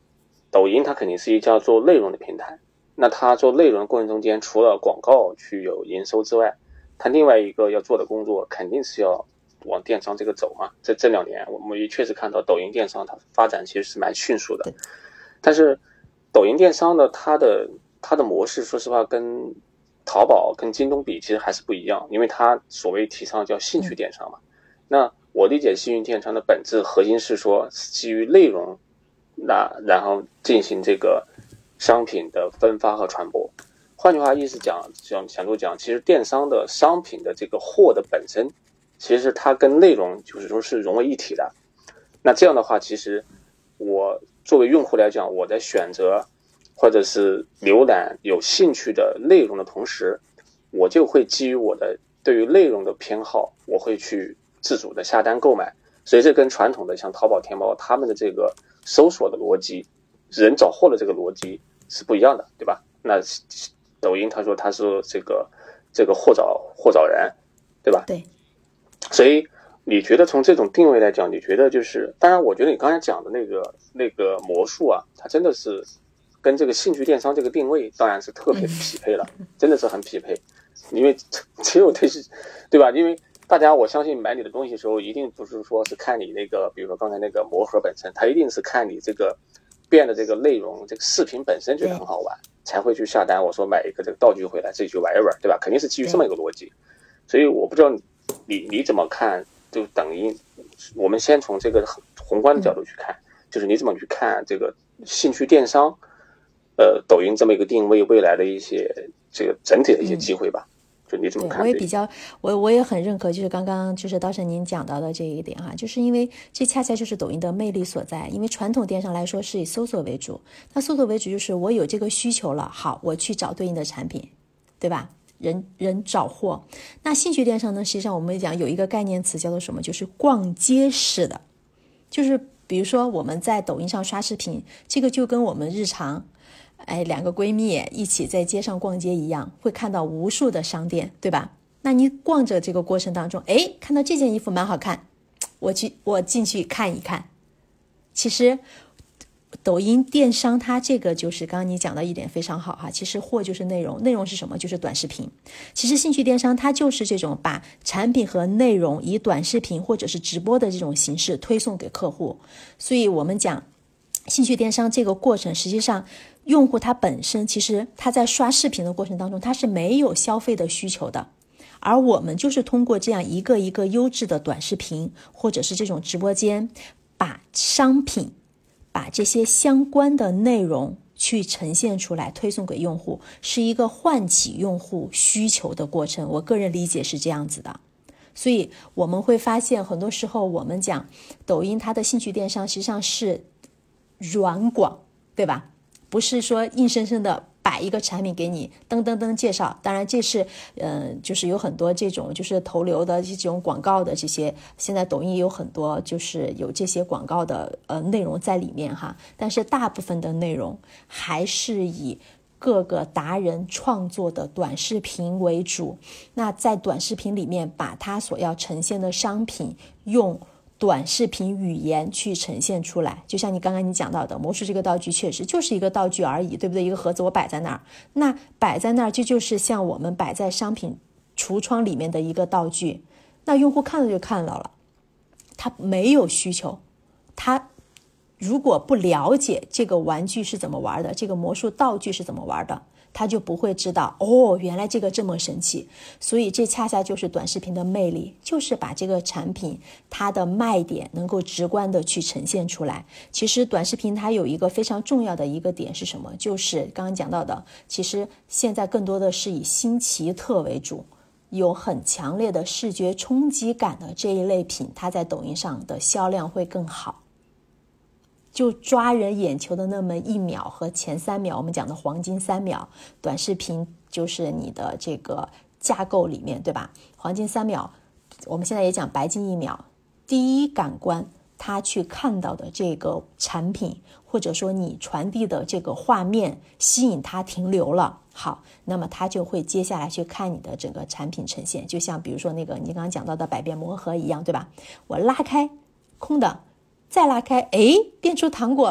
抖音它肯定是一家做内容的平台，那它做内容的过程中间，除了广告去有营收之外，它另外一个要做的工作肯定是要往电商这个走嘛。这这两年我们也确实看到抖音电商它发展其实是蛮迅速的，但是抖音电商呢，它的它的模式说实话跟淘宝跟京东比其实还是不一样，因为它所谓提倡叫兴趣电商嘛。那我理解兴趣电商的本质核心是说基于内容，那然后进行这个商品的分发和传播。换句话意思讲，想想度讲，其实电商的商品的这个货的本身，其实它跟内容就是说是融为一体的。那这样的话，其实我作为用户来讲，我在选择或者是浏览有兴趣的内容的同时，我就会基于我的对于内容的偏好，我会去自主的下单购买。所以这跟传统的像淘宝、天猫他们的这个搜索的逻辑，人找货的这个逻辑是不一样的，对吧？那抖音他说他是这个这个货找货找人，对吧？ 对。 所以你觉得从这种定位来讲，你觉得就是，当然我觉得你刚才讲的那个那个魔术啊，它真的是跟这个兴趣电商这个定位当然是特别匹配了，真的是很匹配。因为只有这是对吧？因为大家我相信买你的东西的时候，一定不是说是看你那个，比如说刚才那个魔盒本身，它一定是看你这个变的这个内容，这个视频本身觉得很好玩，才会去下单。我说买一个这个道具回来自己去玩一玩，对吧？肯定是基于这么一个逻辑。所以我不知道你你怎么看，就等于我们先从这个宏观的角度去看，就是你怎么去看这个兴趣电商，呃，抖音这么一个定位未来的一些这个整体的一些机会吧。嗯，就你怎么看？ 我也比较，我我也很认可，就是刚刚就是刀神您讲到的这一点哈，就是因为这恰恰就是抖音的魅力所在。因为传统电商来说是以搜索为主，那搜索为主就是我有这个需求了，好，我去找对应的产品，对吧？人人找货。那兴趣电商呢，实际上我们讲有一个概念词叫做什么？就是逛街式的，就是比如说我们在抖音上刷视频，这个就跟我们日常。哎，两个闺蜜一起在街上逛街一样，会看到无数的商店，对吧？那你逛着这个过程当中，哎，看到这件衣服蛮好看，我去，我进去看一看。其实，抖音电商它这个就是刚刚你讲到一点非常好哈，其实货就是内容，内容是什么？就是短视频。其实兴趣电商它就是这种把产品和内容以短视频或者是直播的这种形式推送给客户。所以我们讲兴趣电商这个过程，实际上用户他本身其实他在刷视频的过程当中，他是没有消费的需求的，而我们就是通过这样一个一个优质的短视频或者是这种直播间，把商品把这些相关的内容去呈现出来，推送给用户，是一个唤起用户需求的过程。我个人理解是这样子的。所以我们会发现很多时候我们讲抖音它的兴趣电商实际上是软广，对吧？不是说硬生生的摆一个产品给你噔噔噔介绍。当然这是呃，就是有很多这种就是投流的这种广告的这些，现在抖音也有很多就是有这些广告的呃内容在里面哈。但是大部分的内容还是以各个达人创作的短视频为主。那在短视频里面把他所要呈现的商品用短视频语言去呈现出来。就像你刚刚你讲到的魔术这个道具确实就是一个道具而已，对不对？一个盒子我摆在那儿，那摆在那儿就就是像我们摆在商品橱窗里面的一个道具，那用户看了就看到了，他没有需求，他如果不了解这个玩具是怎么玩的，这个魔术道具是怎么玩的，他就不会知道哦，原来这个这么神奇。所以这恰恰就是短视频的魅力，就是把这个产品它的卖点能够直观的去呈现出来。其实短视频它有一个非常重要的一个点是什么？就是刚刚讲到的，其实现在更多的是以新奇特为主，有很强烈的视觉冲击感的这一类品，它在抖音上的销量会更好。就抓人眼球的那么一秒和前三秒，我们讲的黄金三秒，短视频就是你的这个架构里面，对吧？黄金三秒，我们现在也讲白金一秒，第一感官他去看到的这个产品，或者说你传递的这个画面吸引他停留了，好，那么他就会接下来去看你的整个产品呈现。就像比如说那个你刚刚讲到的百变魔盒一样，对吧？我拉开空的，再拉开，哎，变出糖果了，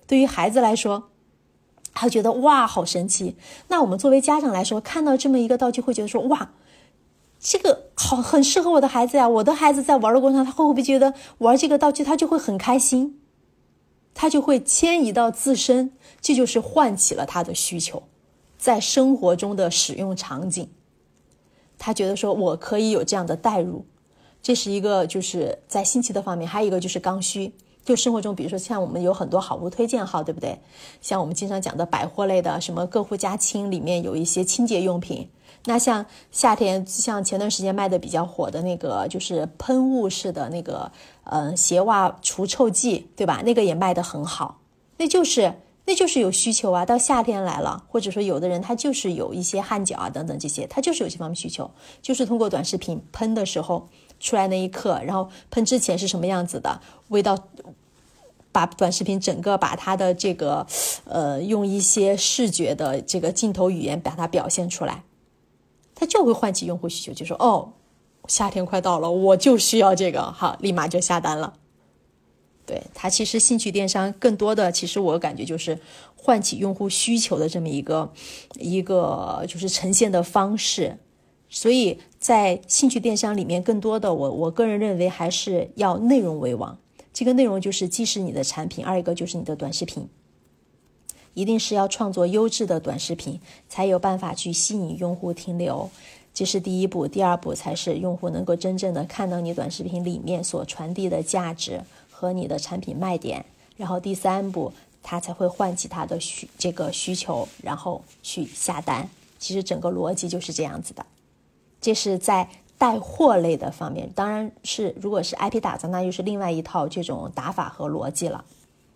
对于孩子来说，他觉得哇好神奇。那我们作为家长来说，看到这么一个道具会觉得说哇，这个好很适合我的孩子呀，我的孩子在玩的过程中，他会不会觉得玩这个道具他就会很开心，他就会迁移到自身，这就是唤起了他的需求，在生活中的使用场景，他觉得说我可以有这样的代入。这是一个就是在新奇的方面。还有一个就是刚需，就生活中比如说像我们有很多好物推荐号，对不对？像我们经常讲的百货类的什么各户家清，里面有一些清洁用品。那像夏天，像前段时间卖的比较火的那个就是喷雾式的那个呃鞋袜除臭剂，对吧？那个也卖得很好，那就是那就是有需求啊。到夏天来了，或者说有的人他就是有一些汗脚啊等等这些，他就是有这方面需求，就是通过短视频喷的时候出来那一刻，然后喷之前是什么样子的味道，把短视频整个把它的这个呃用一些视觉的这个镜头语言把它表现出来，它就会唤起用户需求，就说哦，夏天快到了，我就需要这个，好，立马就下单了。对，它其实兴趣电商更多的，其实我感觉就是唤起用户需求的这么一个一个就是呈现的方式。所以在兴趣电商里面，更多的我我个人认为还是要内容为王。这个内容就是既是你的产品，二一个就是你的短视频，一定是要创作优质的短视频，才有办法去吸引用户停留。这是第一步。第二步才是用户能够真正的看到你短视频里面所传递的价值和你的产品卖点。然后第三步，他才会唤起他的需这个需求，然后去下单。其实整个逻辑就是这样子的。这是在带货类的方面，当然是如果是 I P 打造，那又是另外一套这种打法和逻辑了。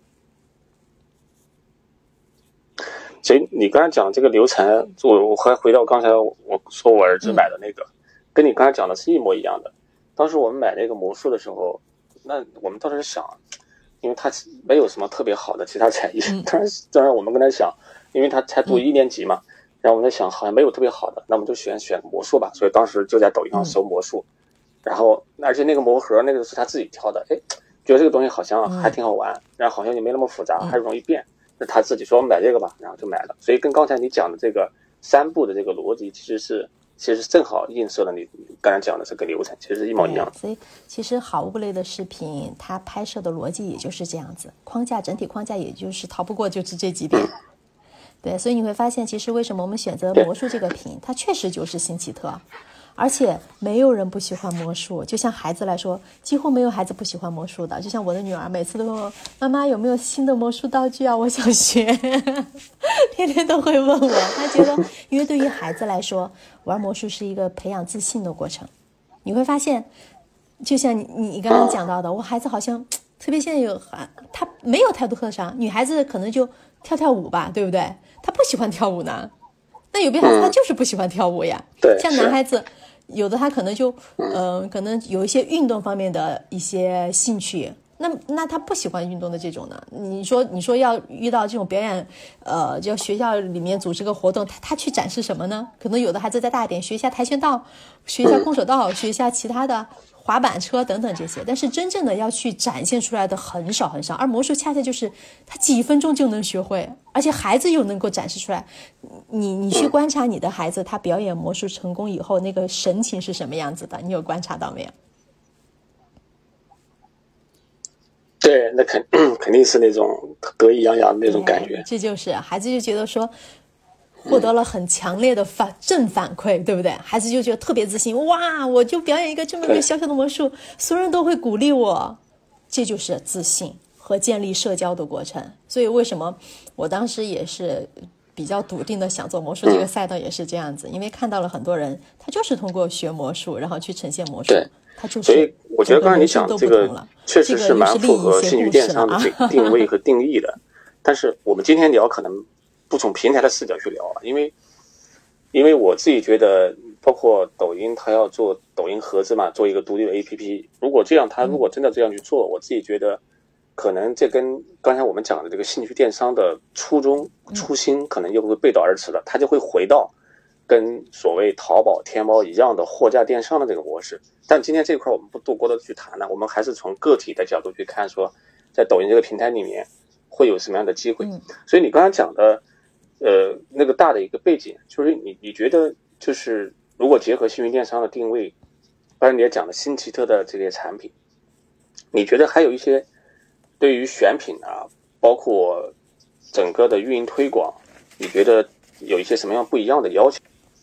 所以你刚才讲这个流程，我我还回到刚才我说我儿子买的那个、嗯、跟你刚才讲的是一模一样的。当时我们买那个魔术的时候，那我们当时想，因为他没有什么特别好的其他才艺，当然当然我们跟他想，因为他才读一年级嘛、嗯、然后我们在想好像没有特别好的，那我们就选选魔术吧。所以当时就在抖音上搜魔术、嗯、然后而且那个魔盒那个是他自己挑的，哎，觉得这个东西好像还挺好玩、嗯、然后好像也没那么复杂、嗯、还容易变，那他自己说买这个吧，然后就买了。所以跟刚才你讲的这个三步的这个逻辑其实是其实正好映射了你刚才讲的这个流程，其实是一模一样的。 所以其实好物类的视频它拍摄的逻辑也就是这样子，框架整体框架也就是逃不过就是这几点。对，所以你会发现其实为什么我们选择魔术这个品，它确实就是新奇特，而且没有人不喜欢魔术。就像孩子来说，几乎没有孩子不喜欢魔术的。就像我的女儿每次都问妈妈有没有新的魔术道具啊，我想学天天都会问我。她觉得因为对于孩子来说，玩魔术是一个培养自信的过程。你会发现就像你你刚刚讲到的，我孩子好像特别现在有他没有太多特长，女孩子可能就跳跳舞吧，对不对？他不喜欢跳舞呢，那有些孩子他就是不喜欢跳舞呀、嗯、对，像男孩子有的他可能就嗯、呃，可能有一些运动方面的一些兴趣，那那他不喜欢运动的这种呢，你说你说要遇到这种表演，呃，就学校里面组织个活动，他他去展示什么呢？可能有的孩子再大一点，学一下跆拳道，学一下空手道，学一下其他的滑板车等等这些，但是真正的要去展现出来的很少很少。而魔术恰恰就是他几分钟就能学会，而且孩子又能够展示出来。你你去观察你的孩子，他表演魔术成功以后那个神情是什么样子的，你有观察到没有？ 对，那肯肯定是那种得意洋洋的那种感觉。 这就是孩子就觉得说获得了很强烈的反正反馈，对不对？孩子就觉得特别自信，哇，我就表演一个这么一个小小的魔术，所有人都会鼓励我，这就是自信和建立社交的过程。所以为什么我当时也是比较笃定的想做魔术这个赛道，也是这样子，因为看到了很多人他就是通过学魔术然后去呈现魔术，他就是所以我觉得刚才你讲这个确实是蛮符合兴趣电商的这个定位和定义的。但是我们今天聊可能不从平台的视角去聊，因为因为我自己觉得包括抖音它要做抖音盒子嘛，做一个独立的 A P P， 如果这样它如果真的这样去做，我自己觉得可能这跟刚才我们讲的这个兴趣电商的初衷初心可能又会背道而驰的，它就会回到跟所谓淘宝天猫一样的货架电商的这个模式。但今天这块我们不多过的去谈呢，我们还是从个体的角度去看，说在抖音这个平台里面会有什么样的机会。 嗯、 所以你刚才讲的呃那个大的一个背景，就是你你觉得就是如果结合幸运电商的定位，当然你也讲了新奇特的这些产品，你觉得还有一些对于选品啊，包括整个的运营推广，你觉得有一些什么样不一样的要求？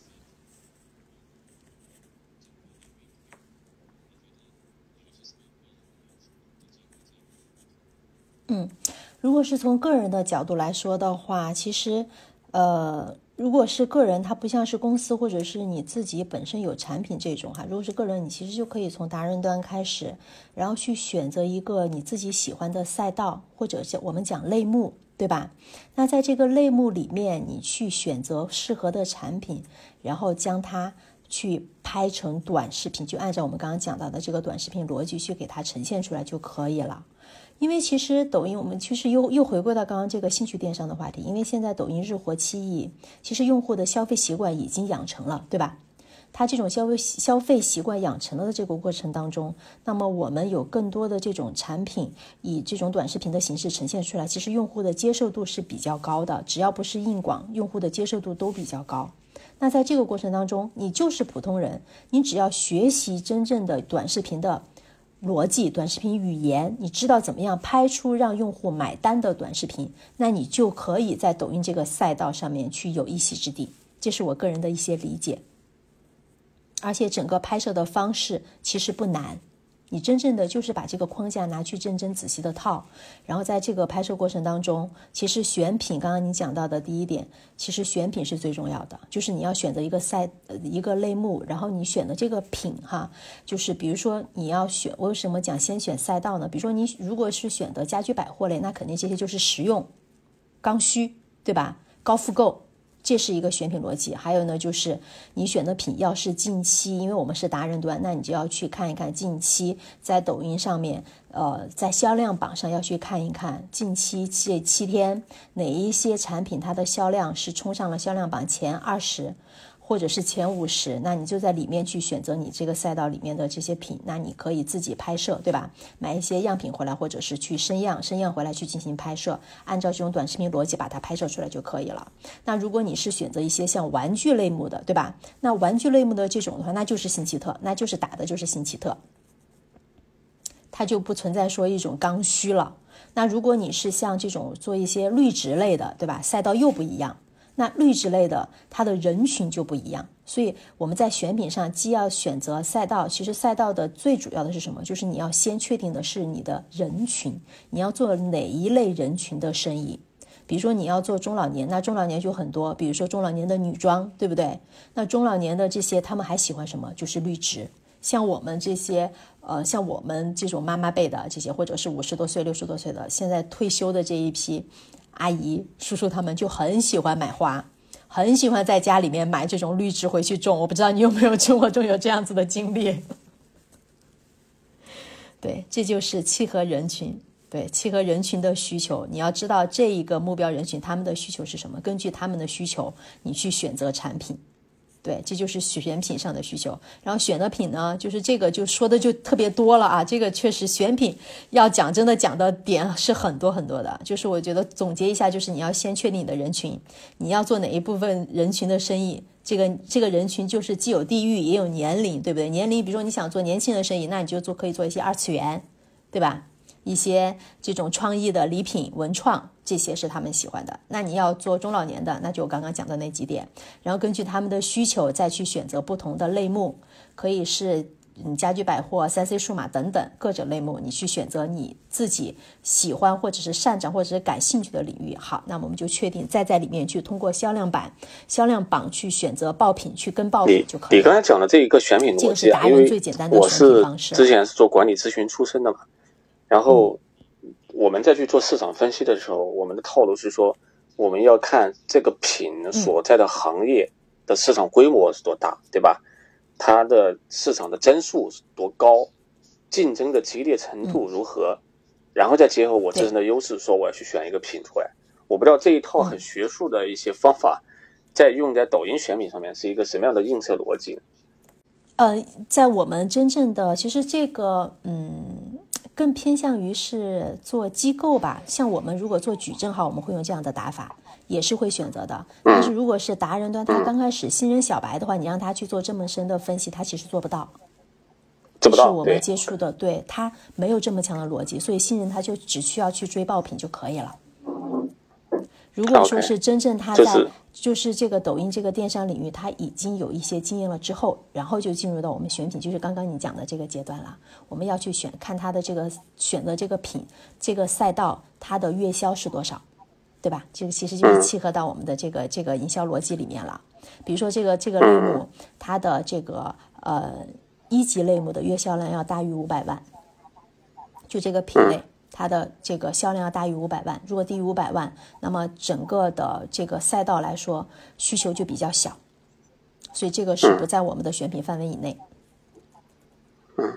嗯，如果是从个人的角度来说的话，其实呃如果是个人，它不像是公司或者是你自己本身有产品这种哈。如果是个人，你其实就可以从达人端开始，然后去选择一个你自己喜欢的赛道，或者是我们讲类目，对吧？那在这个类目里面，你去选择适合的产品，然后将它去拍成短视频，就按照我们刚刚讲到的这个短视频逻辑去给它呈现出来就可以了。因为其实抖音，我们其实又又回归到刚刚这个兴趣电商的话题，因为现在抖音日活七亿，其实用户的消费习惯已经养成了，对吧？他这种消费消费习惯养成了的这个过程当中，那么我们有更多的这种产品以这种短视频的形式呈现出来，其实用户的接受度是比较高的，只要不是硬广，用户的接受度都比较高。那在这个过程当中，你就是普通人，你只要学习真正的短视频的逻辑，短视频语言，你知道怎么样拍出让用户买单的短视频，那你就可以在抖音这个赛道上面去有一席之地，这是我个人的一些理解。而且整个拍摄的方式其实不难，你真正的就是把这个框架拿去认真仔细的套，然后在这个拍摄过程当中，其实选品，刚刚你讲到的第一点，其实选品是最重要的，就是你要选择一个赛一个类目，然后你选的这个品哈，就是比如说你要选，我为什么讲先选赛道呢？比如说你如果是选择家居百货类，那肯定这些就是实用、刚需，对吧？高复购。这是一个选品逻辑。还有呢，就是你选的品要是近期，因为我们是达人端，那你就要去看一看近期在抖音上面，呃，在销量榜上要去看一看近期这七天哪一些产品它的销量是冲上了销量榜前二十或者是前五十，那你就在里面去选择你这个赛道里面的这些品，那你可以自己拍摄，对吧？买一些样品回来，或者是去生样，生样回来去进行拍摄，按照这种短视频逻辑把它拍摄出来就可以了。那如果你是选择一些像玩具类目的，对吧？那玩具类目的这种的话，那就是新奇特，那就是打的就是新奇特，它就不存在说一种刚需了。那如果你是像这种做一些绿植类的，对吧？赛道又不一样。那绿植类的它的人群就不一样，所以我们在选品上既要选择赛道，其实赛道的最主要的是什么？就是你要先确定的是你的人群，你要做哪一类人群的生意。比如说你要做中老年，那中老年就很多，比如说中老年的女装，对不对？那中老年的这些他们还喜欢什么？就是绿植。像我们这些呃，像我们这种妈妈辈的这些，或者是五十多岁六十多岁的现在退休的这一批阿姨叔叔，他们就很喜欢买花，很喜欢在家里面买这种绿植回去种。我不知道你有没有生活中有这样子的经历。对，这就是契合人群，对，契合人群的需求。你要知道这一个目标人群他们的需求是什么，根据他们的需求你去选择产品。对，这就是选品上的需求。然后选的品呢，就是这个就说的就特别多了啊，这个确实选品要讲真的讲的点是很多很多的。就是我觉得总结一下，就是你要先确定你的人群，你要做哪一部分人群的生意，这个这个人群就是既有地域也有年龄，对不对？年龄比如说你想做年轻的生意，那你就做可以做一些二次元，对吧？一些这种创意的礼品文创，这些是他们喜欢的。那你要做中老年的，那就我刚刚讲的那几点，然后根据他们的需求再去选择不同的类目，可以是嗯家居百货、三 C 数码等等各种类目，你去选择你自己喜欢或者是擅长或者是感兴趣的领域。好，那么我们就确定再在里面去通过销量版销量榜去选择爆品，去跟爆品就可以了。 你你刚才讲的这一个选品逻辑、啊、 这个是达人最简单的选品方式。 我是之前是做管理咨询出身的嘛，然后我们再去做市场分析的时候，我们的套路是说，我们要看这个品所在的行业的市场规模是多大，嗯、对吧？它的市场的增速是多高，竞争的激烈程度如何，嗯、然后再结合我自身的优势，说我要去选一个品出来。我不知道这一套很学术的一些方法，在用在抖音选品上面是一个什么样的映射逻辑呢？ 呃，在我们真正的其实这个嗯。 更偏向于是做机构吧，像我们如果做矩阵号，我们会用这样的打法，也是会选择的。但是如果是达人端，他刚开始新人小白的话，你让他去做这么深的分析，他其实做不到。 做不到， 这是我们接触的，对，他没有这么强的逻辑，所以新人他就只需要去追爆品就可以了。如果说是真正他在、okay, 就是这个抖音这个电商领域他已经有一些经验了之后，然后就进入到我们选品，就是刚刚你讲的这个阶段了。我们要去选看他的这个选择这个品这个赛道它的月销是多少，对吧？这个其实就是契合到我们的这个这个营销逻辑里面了。比如说这个这个类目它的这个呃一级类目的月销量要大于五百万，就这个品类它的这个销量要大于五百万，如果低于五百万，那么整个的这个赛道来说需求就比较小，所以这个是不在我们的选品范围以内。 嗯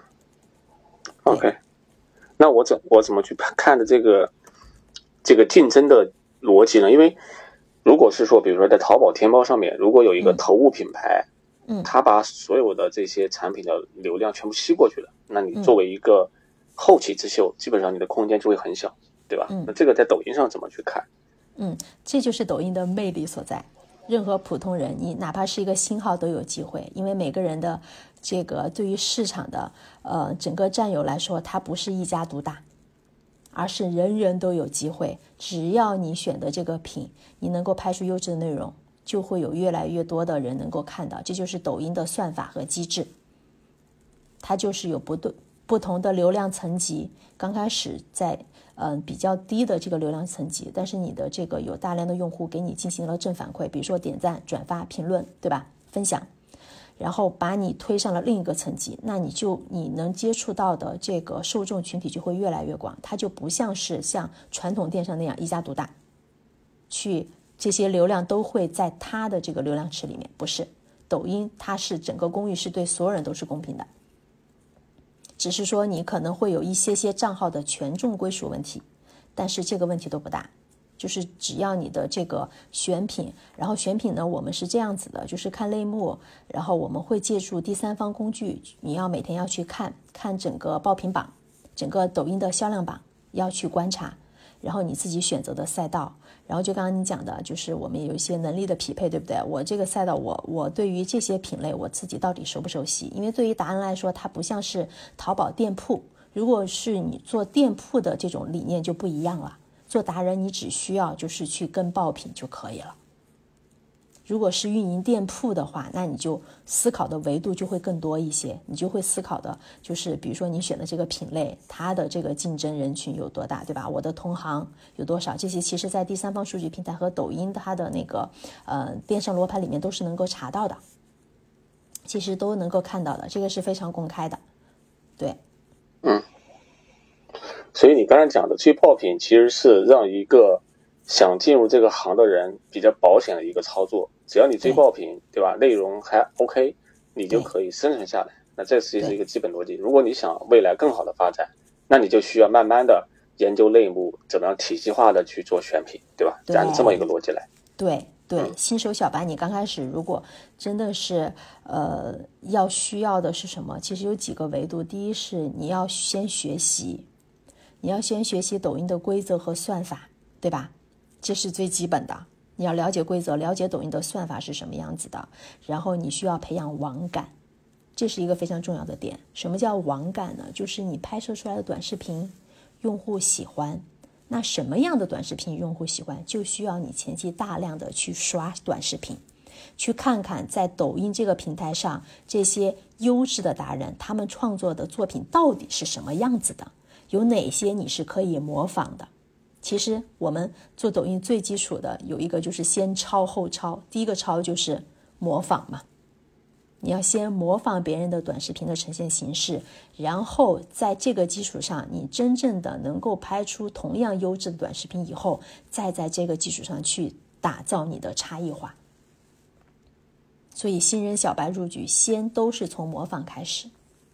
，OK， 那我怎我怎么去看的这个这个竞争的逻辑呢？因为如果是说，比如说在淘宝、天猫上面，如果有一个头部品牌， 嗯， 他把所有的这些产品的流量全部吸过去了，那你作为一个后起之秀，基本上你的空间就会很小，对吧？ 嗯， 那这个在抖音上怎么去看？ 嗯，这就是抖音的魅力所在。任何普通人，你哪怕是一个新号都有机会，因为每个人的这个对于市场的呃整个占有来说，它不是一家独大，而是人人都有机会。只要你选的这个品，你能够拍出优质的内容，就会有越来越多的人能够看到。这就是抖音的算法和机制，它就是有不对。不同的流量层级，刚开始在呃比较低的这个流量层级，但是你的这个有大量的用户给你进行了正反馈，比如说点赞、转发、评论，对吧？分享，然后把你推上了另一个层级，那你就你能接触到的这个受众群体就会越来越广，它就不像是像传统电商那样一家独大，去这些流量都会在它的这个流量池里面，不是。抖音它是整个公域是对所有人都是公平的。只是说你可能会有一些些账号的权重归属问题，但是这个问题都不大，就是只要你的这个选品，然后选品呢，我们是这样子的，就是看类目，然后我们会借助第三方工具，你要每天要去看看整个爆品榜，整个抖音的销量榜要去观察，然后你自己选择的赛道，然后就刚刚你讲的，就是我们有一些能力的匹配，对不对？我这个赛道，我我对于这些品类我自己到底熟不熟悉？因为对于达人来说，它不像是淘宝店铺，如果是你做店铺的这种理念就不一样了。做达人你只需要就是去跟爆品就可以了。如果是运营店铺的话，那你就思考的维度就会更多一些，你就会思考的就是比如说你选的这个品类，它的这个竞争人群有多大，对吧？我的同行有多少，这些其实在第三方数据平台和抖音它的那个呃电商罗盘里面都是能够查到的，其实都能够看到的，这个是非常公开的。对， 嗯，所以你刚才讲的追爆品其实是让一个想进入这个行的人比较保险的一个操作，只要你追爆品， 对, 对吧？内容还 OK， 你就可以生存下来。那这是一个基本逻辑。如果你想未来更好的发展，那你就需要慢慢的研究类目，怎么样体系化的去做选品，对吧？ 对， 按这么一个逻辑来。 对对，新手小白，你刚开始如果真的是呃要需要的是什么？其实有几个维度。第一是你要先学习，你要先学习抖音的规则和算法，对吧？这是最基本的，你要了解规则，了解抖音的算法是什么样子的，然后你需要培养网感，这是一个非常重要的点。什么叫网感呢？就是你拍摄出来的短视频用户喜欢，那什么样的短视频用户喜欢，就需要你前期大量的去刷短视频，去看看在抖音这个平台上这些优质的达人他们创作的作品到底是什么样子的，有哪些你是可以模仿的。其实我们做抖音最基础的有一个就是先抄后抄，第一个抄就是模仿嘛，你要先模仿别人的短视频的呈现形式，然后在这个基础上你真正的能够拍出同样优质的短视频以后，再在这个基础上去打造你的差异化。所以新人小白入局先都是从模仿开始。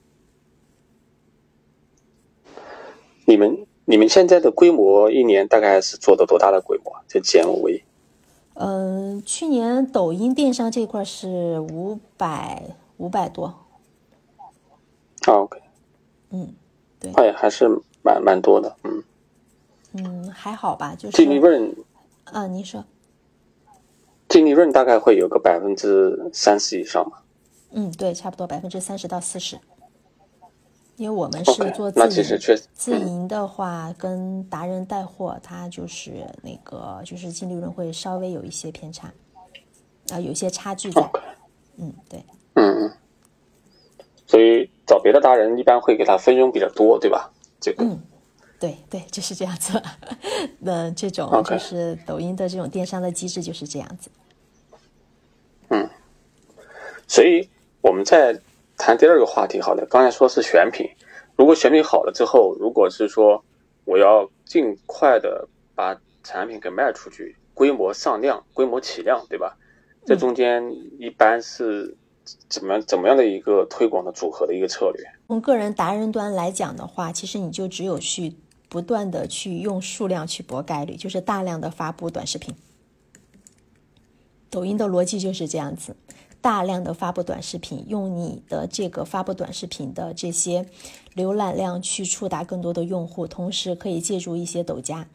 你们你们现在的规模一年大概是做的多大的规模？就减为？ 嗯，去年抖音电商这块是五百五百多。 啊 ，OK， 嗯，对， 哎，还是蛮蛮蛮多的。嗯嗯，还好吧，就是净利润， 啊，你说， 净利润大概会有个百分之三十以上嘛？ 嗯，对，差不多百分之三十到四十。因为我们是 OK， 做自那其实营， 确实自营的话跟达人带货，它就是那个就是净利润会稍微有一些偏差，啊、有一些差距在。 OK， 嗯，对， 嗯嗯，所以找别的达人一般会给他分佣比较多，对吧？这个， 嗯，对对，就是这样子。那这种 OK 就是抖音的这种电商的机制就是这样子。 嗯，所以我们再谈第二个话题，好了，刚才说是选品，如果选品好了之后，如果是说我要尽快的把产品给卖出去，规模上量，规模起量，对吧？这中间一般是怎么怎么样的一个推广的组合的一个策略？ 从个人达人端来讲的话，其实你就只有去不断的去用数量去博概率，就是大量的发布短视频。抖音的逻辑就是这样子，大量的发布短视频，用你的这个发布短视频的这些浏览量去触达更多的用户，同时可以借助一些抖加、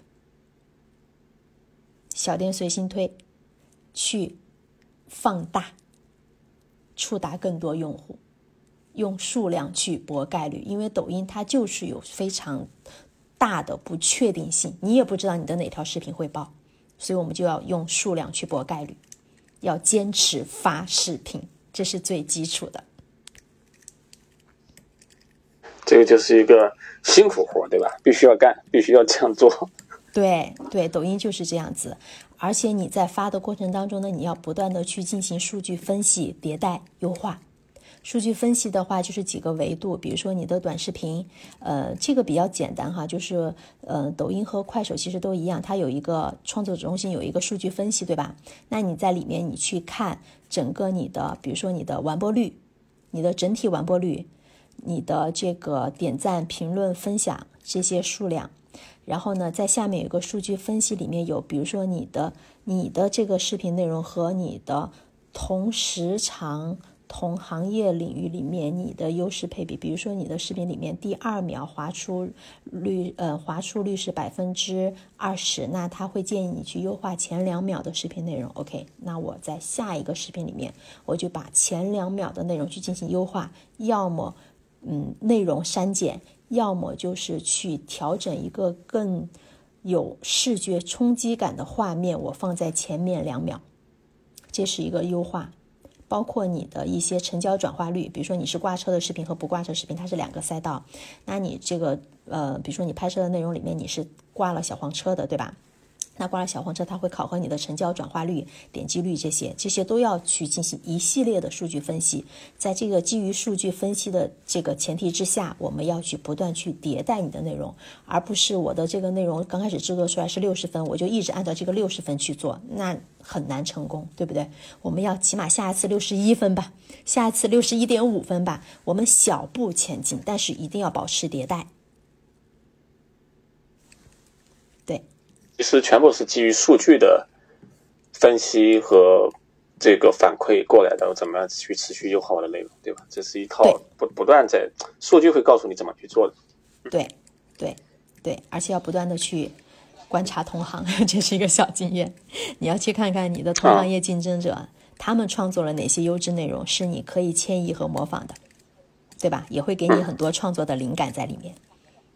小店随心推去放大，触达更多用户，用数量去博概率。因为抖音它就是有非常大的不确定性，你也不知道你的哪条视频会爆，所以我们就要用数量去博概率，要坚持发视频，这是最基础的。 这个就是一个辛苦活，对吧？必须要干，必须要这样做。 对对，抖音就是这样子。而且你在发的过程当中呢，你要不断的去进行数据分析、迭代、优化。数据分析的话，就是几个维度，比如说你的短视频，呃，这个比较简单哈，就是呃，抖音和快手其实都一样，它有一个创作者中心有一个数据分析，对吧？那你在里面你去看整个你的，比如说你的完播率，你的整体完播率，你的这个点赞、评论、分享这些数量。然后呢，在下面有一个数据分析，里面有比如说你的你的这个视频内容和你的同时长、同行业领域里面你的优势配比。比如说你的视频里面第二秒滑出率，呃，滑出率是百分之二十，那他会建议你去优化前两秒的视频内容。OK， 那我在下一个视频里面，我就把前两秒的内容去进行优化，要么嗯内容删减。要么就是去调整一个更有视觉冲击感的画面，我放在前面两秒，这是一个优化。包括你的一些成交转化率，比如说你是挂车的视频和不挂车视频，它是两个赛道，那你这个呃，比如说你拍摄的内容里面你是挂了小黄车的，对吧？那挂了小黄车，它会考核你的成交转化率、点击率，这些这些都要去进行一系列的数据分析。在这个基于数据分析的这个前提之下，我们要去不断去迭代你的内容，而不是我的这个内容刚开始制作出来是六十分，我就一直按照这个六十分去做，那很难成功，对不对？我们要起码下一次六十一分吧，下一次六十一点五分吧，我们小步前进，但是一定要保持迭代。对。 其实全部是基于数据的分析和这个反馈过来的，我怎么样去持续优化我的内容，对吧？这是一套不不断在数据会告诉你怎么去做的。 对对对，而且要不断的去观察同行，这是一个小经验。你要去看看你的同行业竞争者、啊、他们创作了哪些优质内容是你可以迁移和模仿的，对吧？也会给你很多创作的灵感在里面。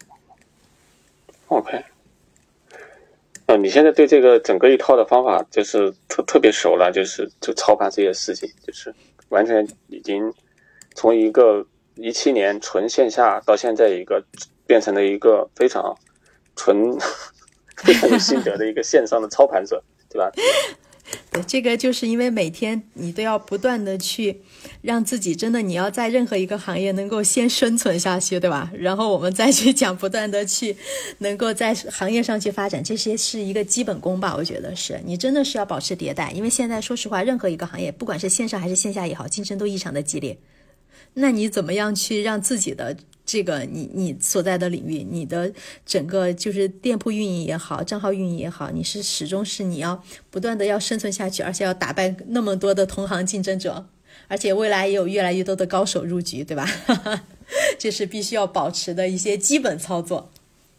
OK。呃，你现在对这个整个一套的方法就是特特别熟了，就是就操盘这些事情，就是完全已经从一个一七年纯线下到现在一个变成了一个非常纯非常有心得的一个线上的操盘者，对吧？ 对，这个就是因为每天你都要不断的去让自己真的你要在任何一个行业能够先生存下去，对吧？然后我们再去讲不断的去能够在行业上去发展，这些是一个基本功吧。我觉得是你真的是要保持迭代，因为现在说实话任何一个行业不管是线上还是线下也好，竞争都异常的激烈。那你怎么样去让自己的这个你你所在的领域，你的整个就是店铺运营也好，账号运营也好，你是始终是你要不断的要生存下去，而且要打败那么多的同行竞争者，而且未来也有越来越多的高手入局，对吧？这是必须要保持的一些基本操作。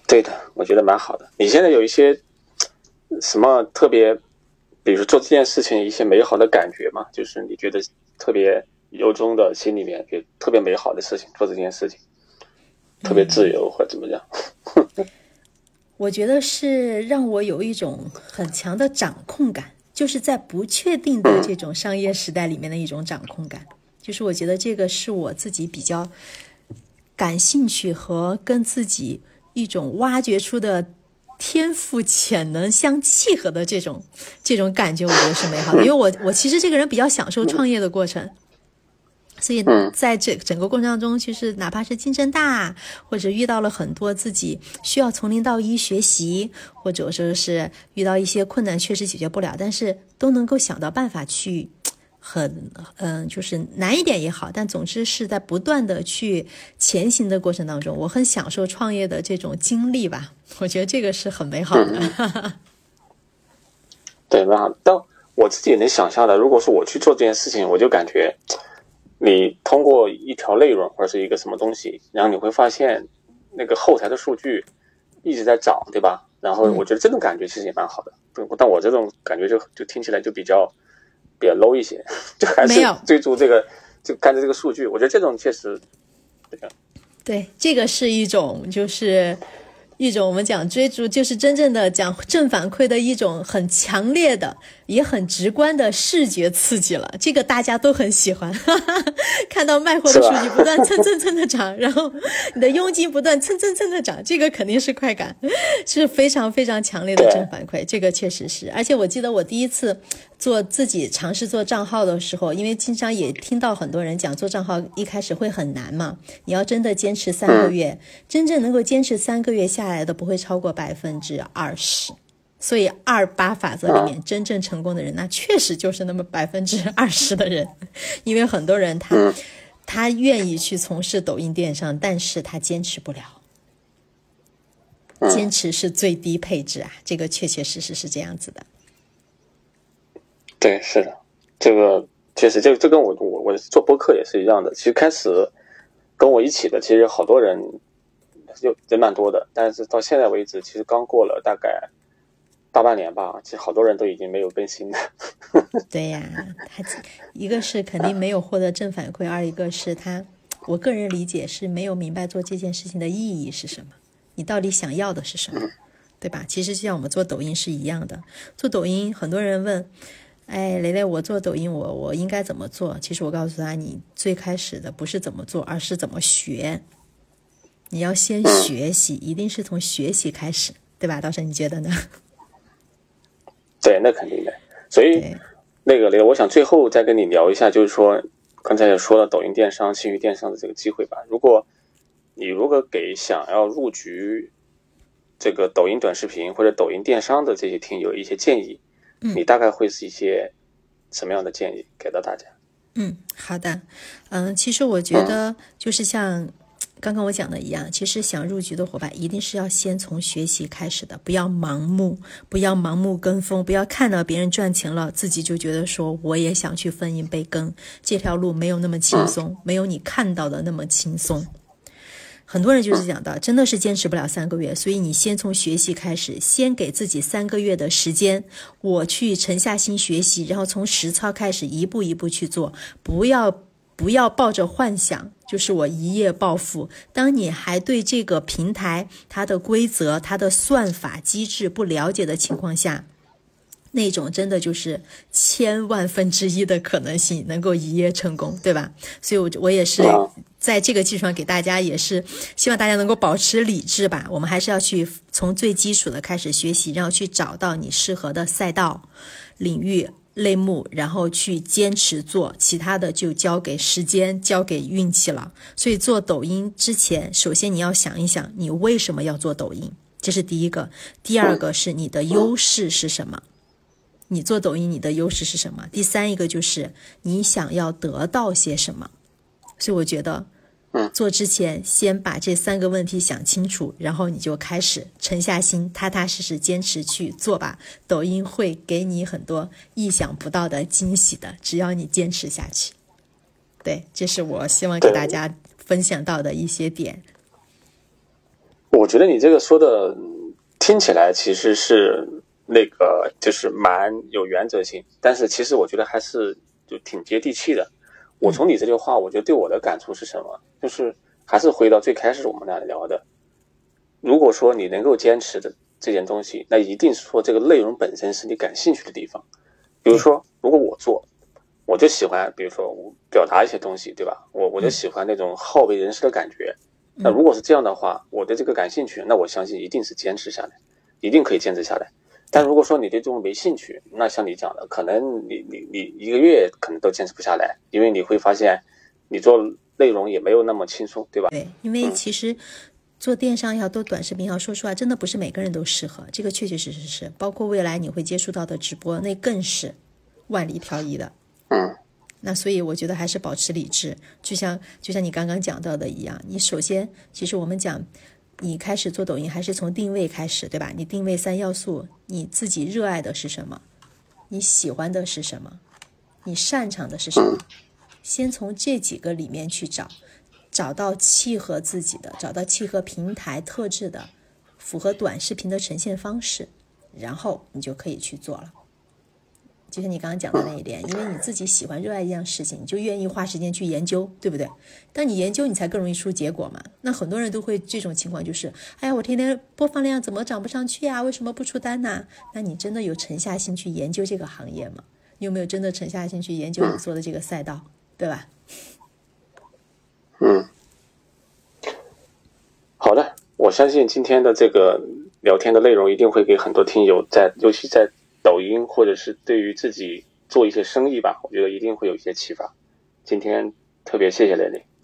对的，我觉得蛮好的。你现在有一些什么特别，比如说做这件事情一些美好的感觉吗？就是你觉得特别由衷的心里面觉得特别美好的事情，做这件事情特别自由、嗯、或者怎么样？ 我觉得是让我有一种很强的掌控感，就是在不确定的这种商业时代里面的一种掌控感。嗯、就是我觉得这个是我自己比较感兴趣和跟自己一种挖掘出的天赋潜能相契合的这种这种感觉，我觉得是美好的。因为我我其实这个人比较享受创业的过程，所以在这整个过程当中，其实哪怕是竞争大，或者遇到了很多自己需要从零到一学习，或者说是遇到一些困难确实解决不了，但是都能够想到办法去很嗯，就是难一点也好，但总之是在不断的去前行的过程当中，我很享受创业的这种经历吧，我觉得这个是很美好的。嗯、 对，蛮好。但我自己也能想象的，如果说我去做这件事情，我就感觉你通过一条内容或者是一个什么东西，然后你会发现那个后台的数据一直在涨，对吧？然后我觉得这种感觉其实也蛮好的。嗯、但我这种感觉就就听起来就比较比较 low 一些，就还是追逐这个，就看着这个数据。我觉得这种确实，对， 对，这个是一种就是一种我们讲追逐，就是真正的讲正反馈的一种很强烈的也很直观的视觉刺激了，这个大家都很喜欢。看到卖货的数据不断蹭蹭蹭的涨，然后你的佣金不断蹭蹭蹭的涨，这个肯定是快感，是非常非常强烈的正反馈，这个确实是。而且我记得我第一次做自己尝试做账号的时候，因为经常也听到很多人讲做账号一开始会很难嘛，你要真的坚持三个月，嗯、真正能够坚持三个月下来的不会超过百分之二十。所以二八法则里面真正成功的人，那确实就是那么百分之二十的人，因为很多人他他愿意去从事抖音电商，但是他坚持不了。坚持是最低配置啊，这个确确实实是这样子的。 对，是的，这个确实，这这跟我我我做播客也是一样的。其实开始跟我一起的，其实好多人就人蛮多的，但是到现在为止，其实刚过了大概大半年吧，其实好多人都已经没有更新了。 对呀，他一个是肯定没有获得正反馈，二一个是他，我个人理解是没有明白做这件事情的意义是什么，你到底想要的是什么，对吧？其实就像我们做抖音是一样的，做抖音很多人问，哎，雷雷，我做抖音我我应该怎么做？其实我告诉他，你最开始的不是怎么做，而是怎么学。你要先学习，一定是从学习开始，对吧？道生，你觉得呢？ 对，那肯定的。所以那个雷，我想最后再跟你聊一下，就是说刚才也说了抖音电商、新域电商的这个机会吧。如果你如果给想要入局这个抖音短视频或者抖音电商的这些听友一些建议，嗯、你大概会是一些什么样的建议给到大家？ 嗯，好的。嗯，其实我觉得就是像刚刚我讲的一样，其实想入局的伙伴一定是要先从学习开始的，不要盲目，不要盲目跟风，不要看到别人赚钱了，自己就觉得说我也想去分一杯羹，这条路没有那么轻松，没有你看到的那么轻松。很多人就是讲到真的是坚持不了三个月，所以你先从学习开始，先给自己三个月的时间，我去沉下心学习，然后从实操开始一步一步去做，不要不要抱着幻想就是我一夜暴富。当你还对这个平台它的规则、它的算法机制不了解的情况下，那种真的就是千万分之一的可能性能够一夜成功，对吧？所以我我也是在这个基础上给大家，也是希望大家能够保持理智吧。我们还是要去从最基础的开始学习，然后去找到你适合的赛道、领域、类目，然后去坚持做，其他的就交给时间，交给运气了。所以做抖音之前，首先你要想一想你为什么要做抖音，这是第一个。第二个是你的优势是什么，你做抖音你的优势是什么？第三一个就是你想要得到些什么。所以我觉得做之前先把这三个问题想清楚，然后你就开始沉下心踏踏实实坚持去做吧。抖音会给你很多意想不到的惊喜的，只要你坚持下去。对，这是我希望给大家分享到的一些点。 我觉得你这个说的听起来其实是那个就是蛮有原则性，但是其实我觉得还是就挺接地气的。我从你这句话，我觉得对我的感触是什么？就是还是回到最开始我们俩聊的，如果说你能够坚持的这件东西，那一定是说这个内容本身是你感兴趣的地方。比如说，如果我做，我就喜欢，比如说我表达一些东西，对吧？我我就喜欢那种好为人师的感觉。那如果是这样的话，我对这个感兴趣，那我相信一定是坚持下来，一定可以坚持下来。但如果说你对这种没兴趣，那像你讲的，可能你你你一个月可能都坚持不下来，因为你会发现你做内容也没有那么轻松，对吧？ 对，因为其实做电商也好，做短视频也好，说实话，真的不是每个人都适合，这个确确实实是，包括未来你会接触到的直播，那更是万里挑一的。 嗯。 那所以我觉得还是保持理智，就像就像你刚刚讲到的一样，你首先其实我们讲你开始做抖音还是从定位开始，对吧？你定位三要素，你自己热爱的是什么，你喜欢的是什么，你擅长的是什么，先从这几个里面去找，找到契合自己的，找到契合平台特质的，符合短视频的呈现方式，然后你就可以去做了。就像你刚刚讲的那一点，因为你自己喜欢热爱一样事情，你就愿意花时间去研究，对不对？当你研究，你才更容易出结果嘛。那很多人都会这种情况，就是哎呀，我天天播放量怎么涨不上去呀？为什么不出单呢？那你真的有沉下心去研究这个行业吗？你有没有真的沉下心去研究你做的这个赛道，对吧？ 嗯，好的，我相信今天的这个聊天的内容一定会给很多听友在，尤其在抖音或者是对于自己做一些生意吧，我觉得一定会有一些启发。今天特别谢谢雷雷。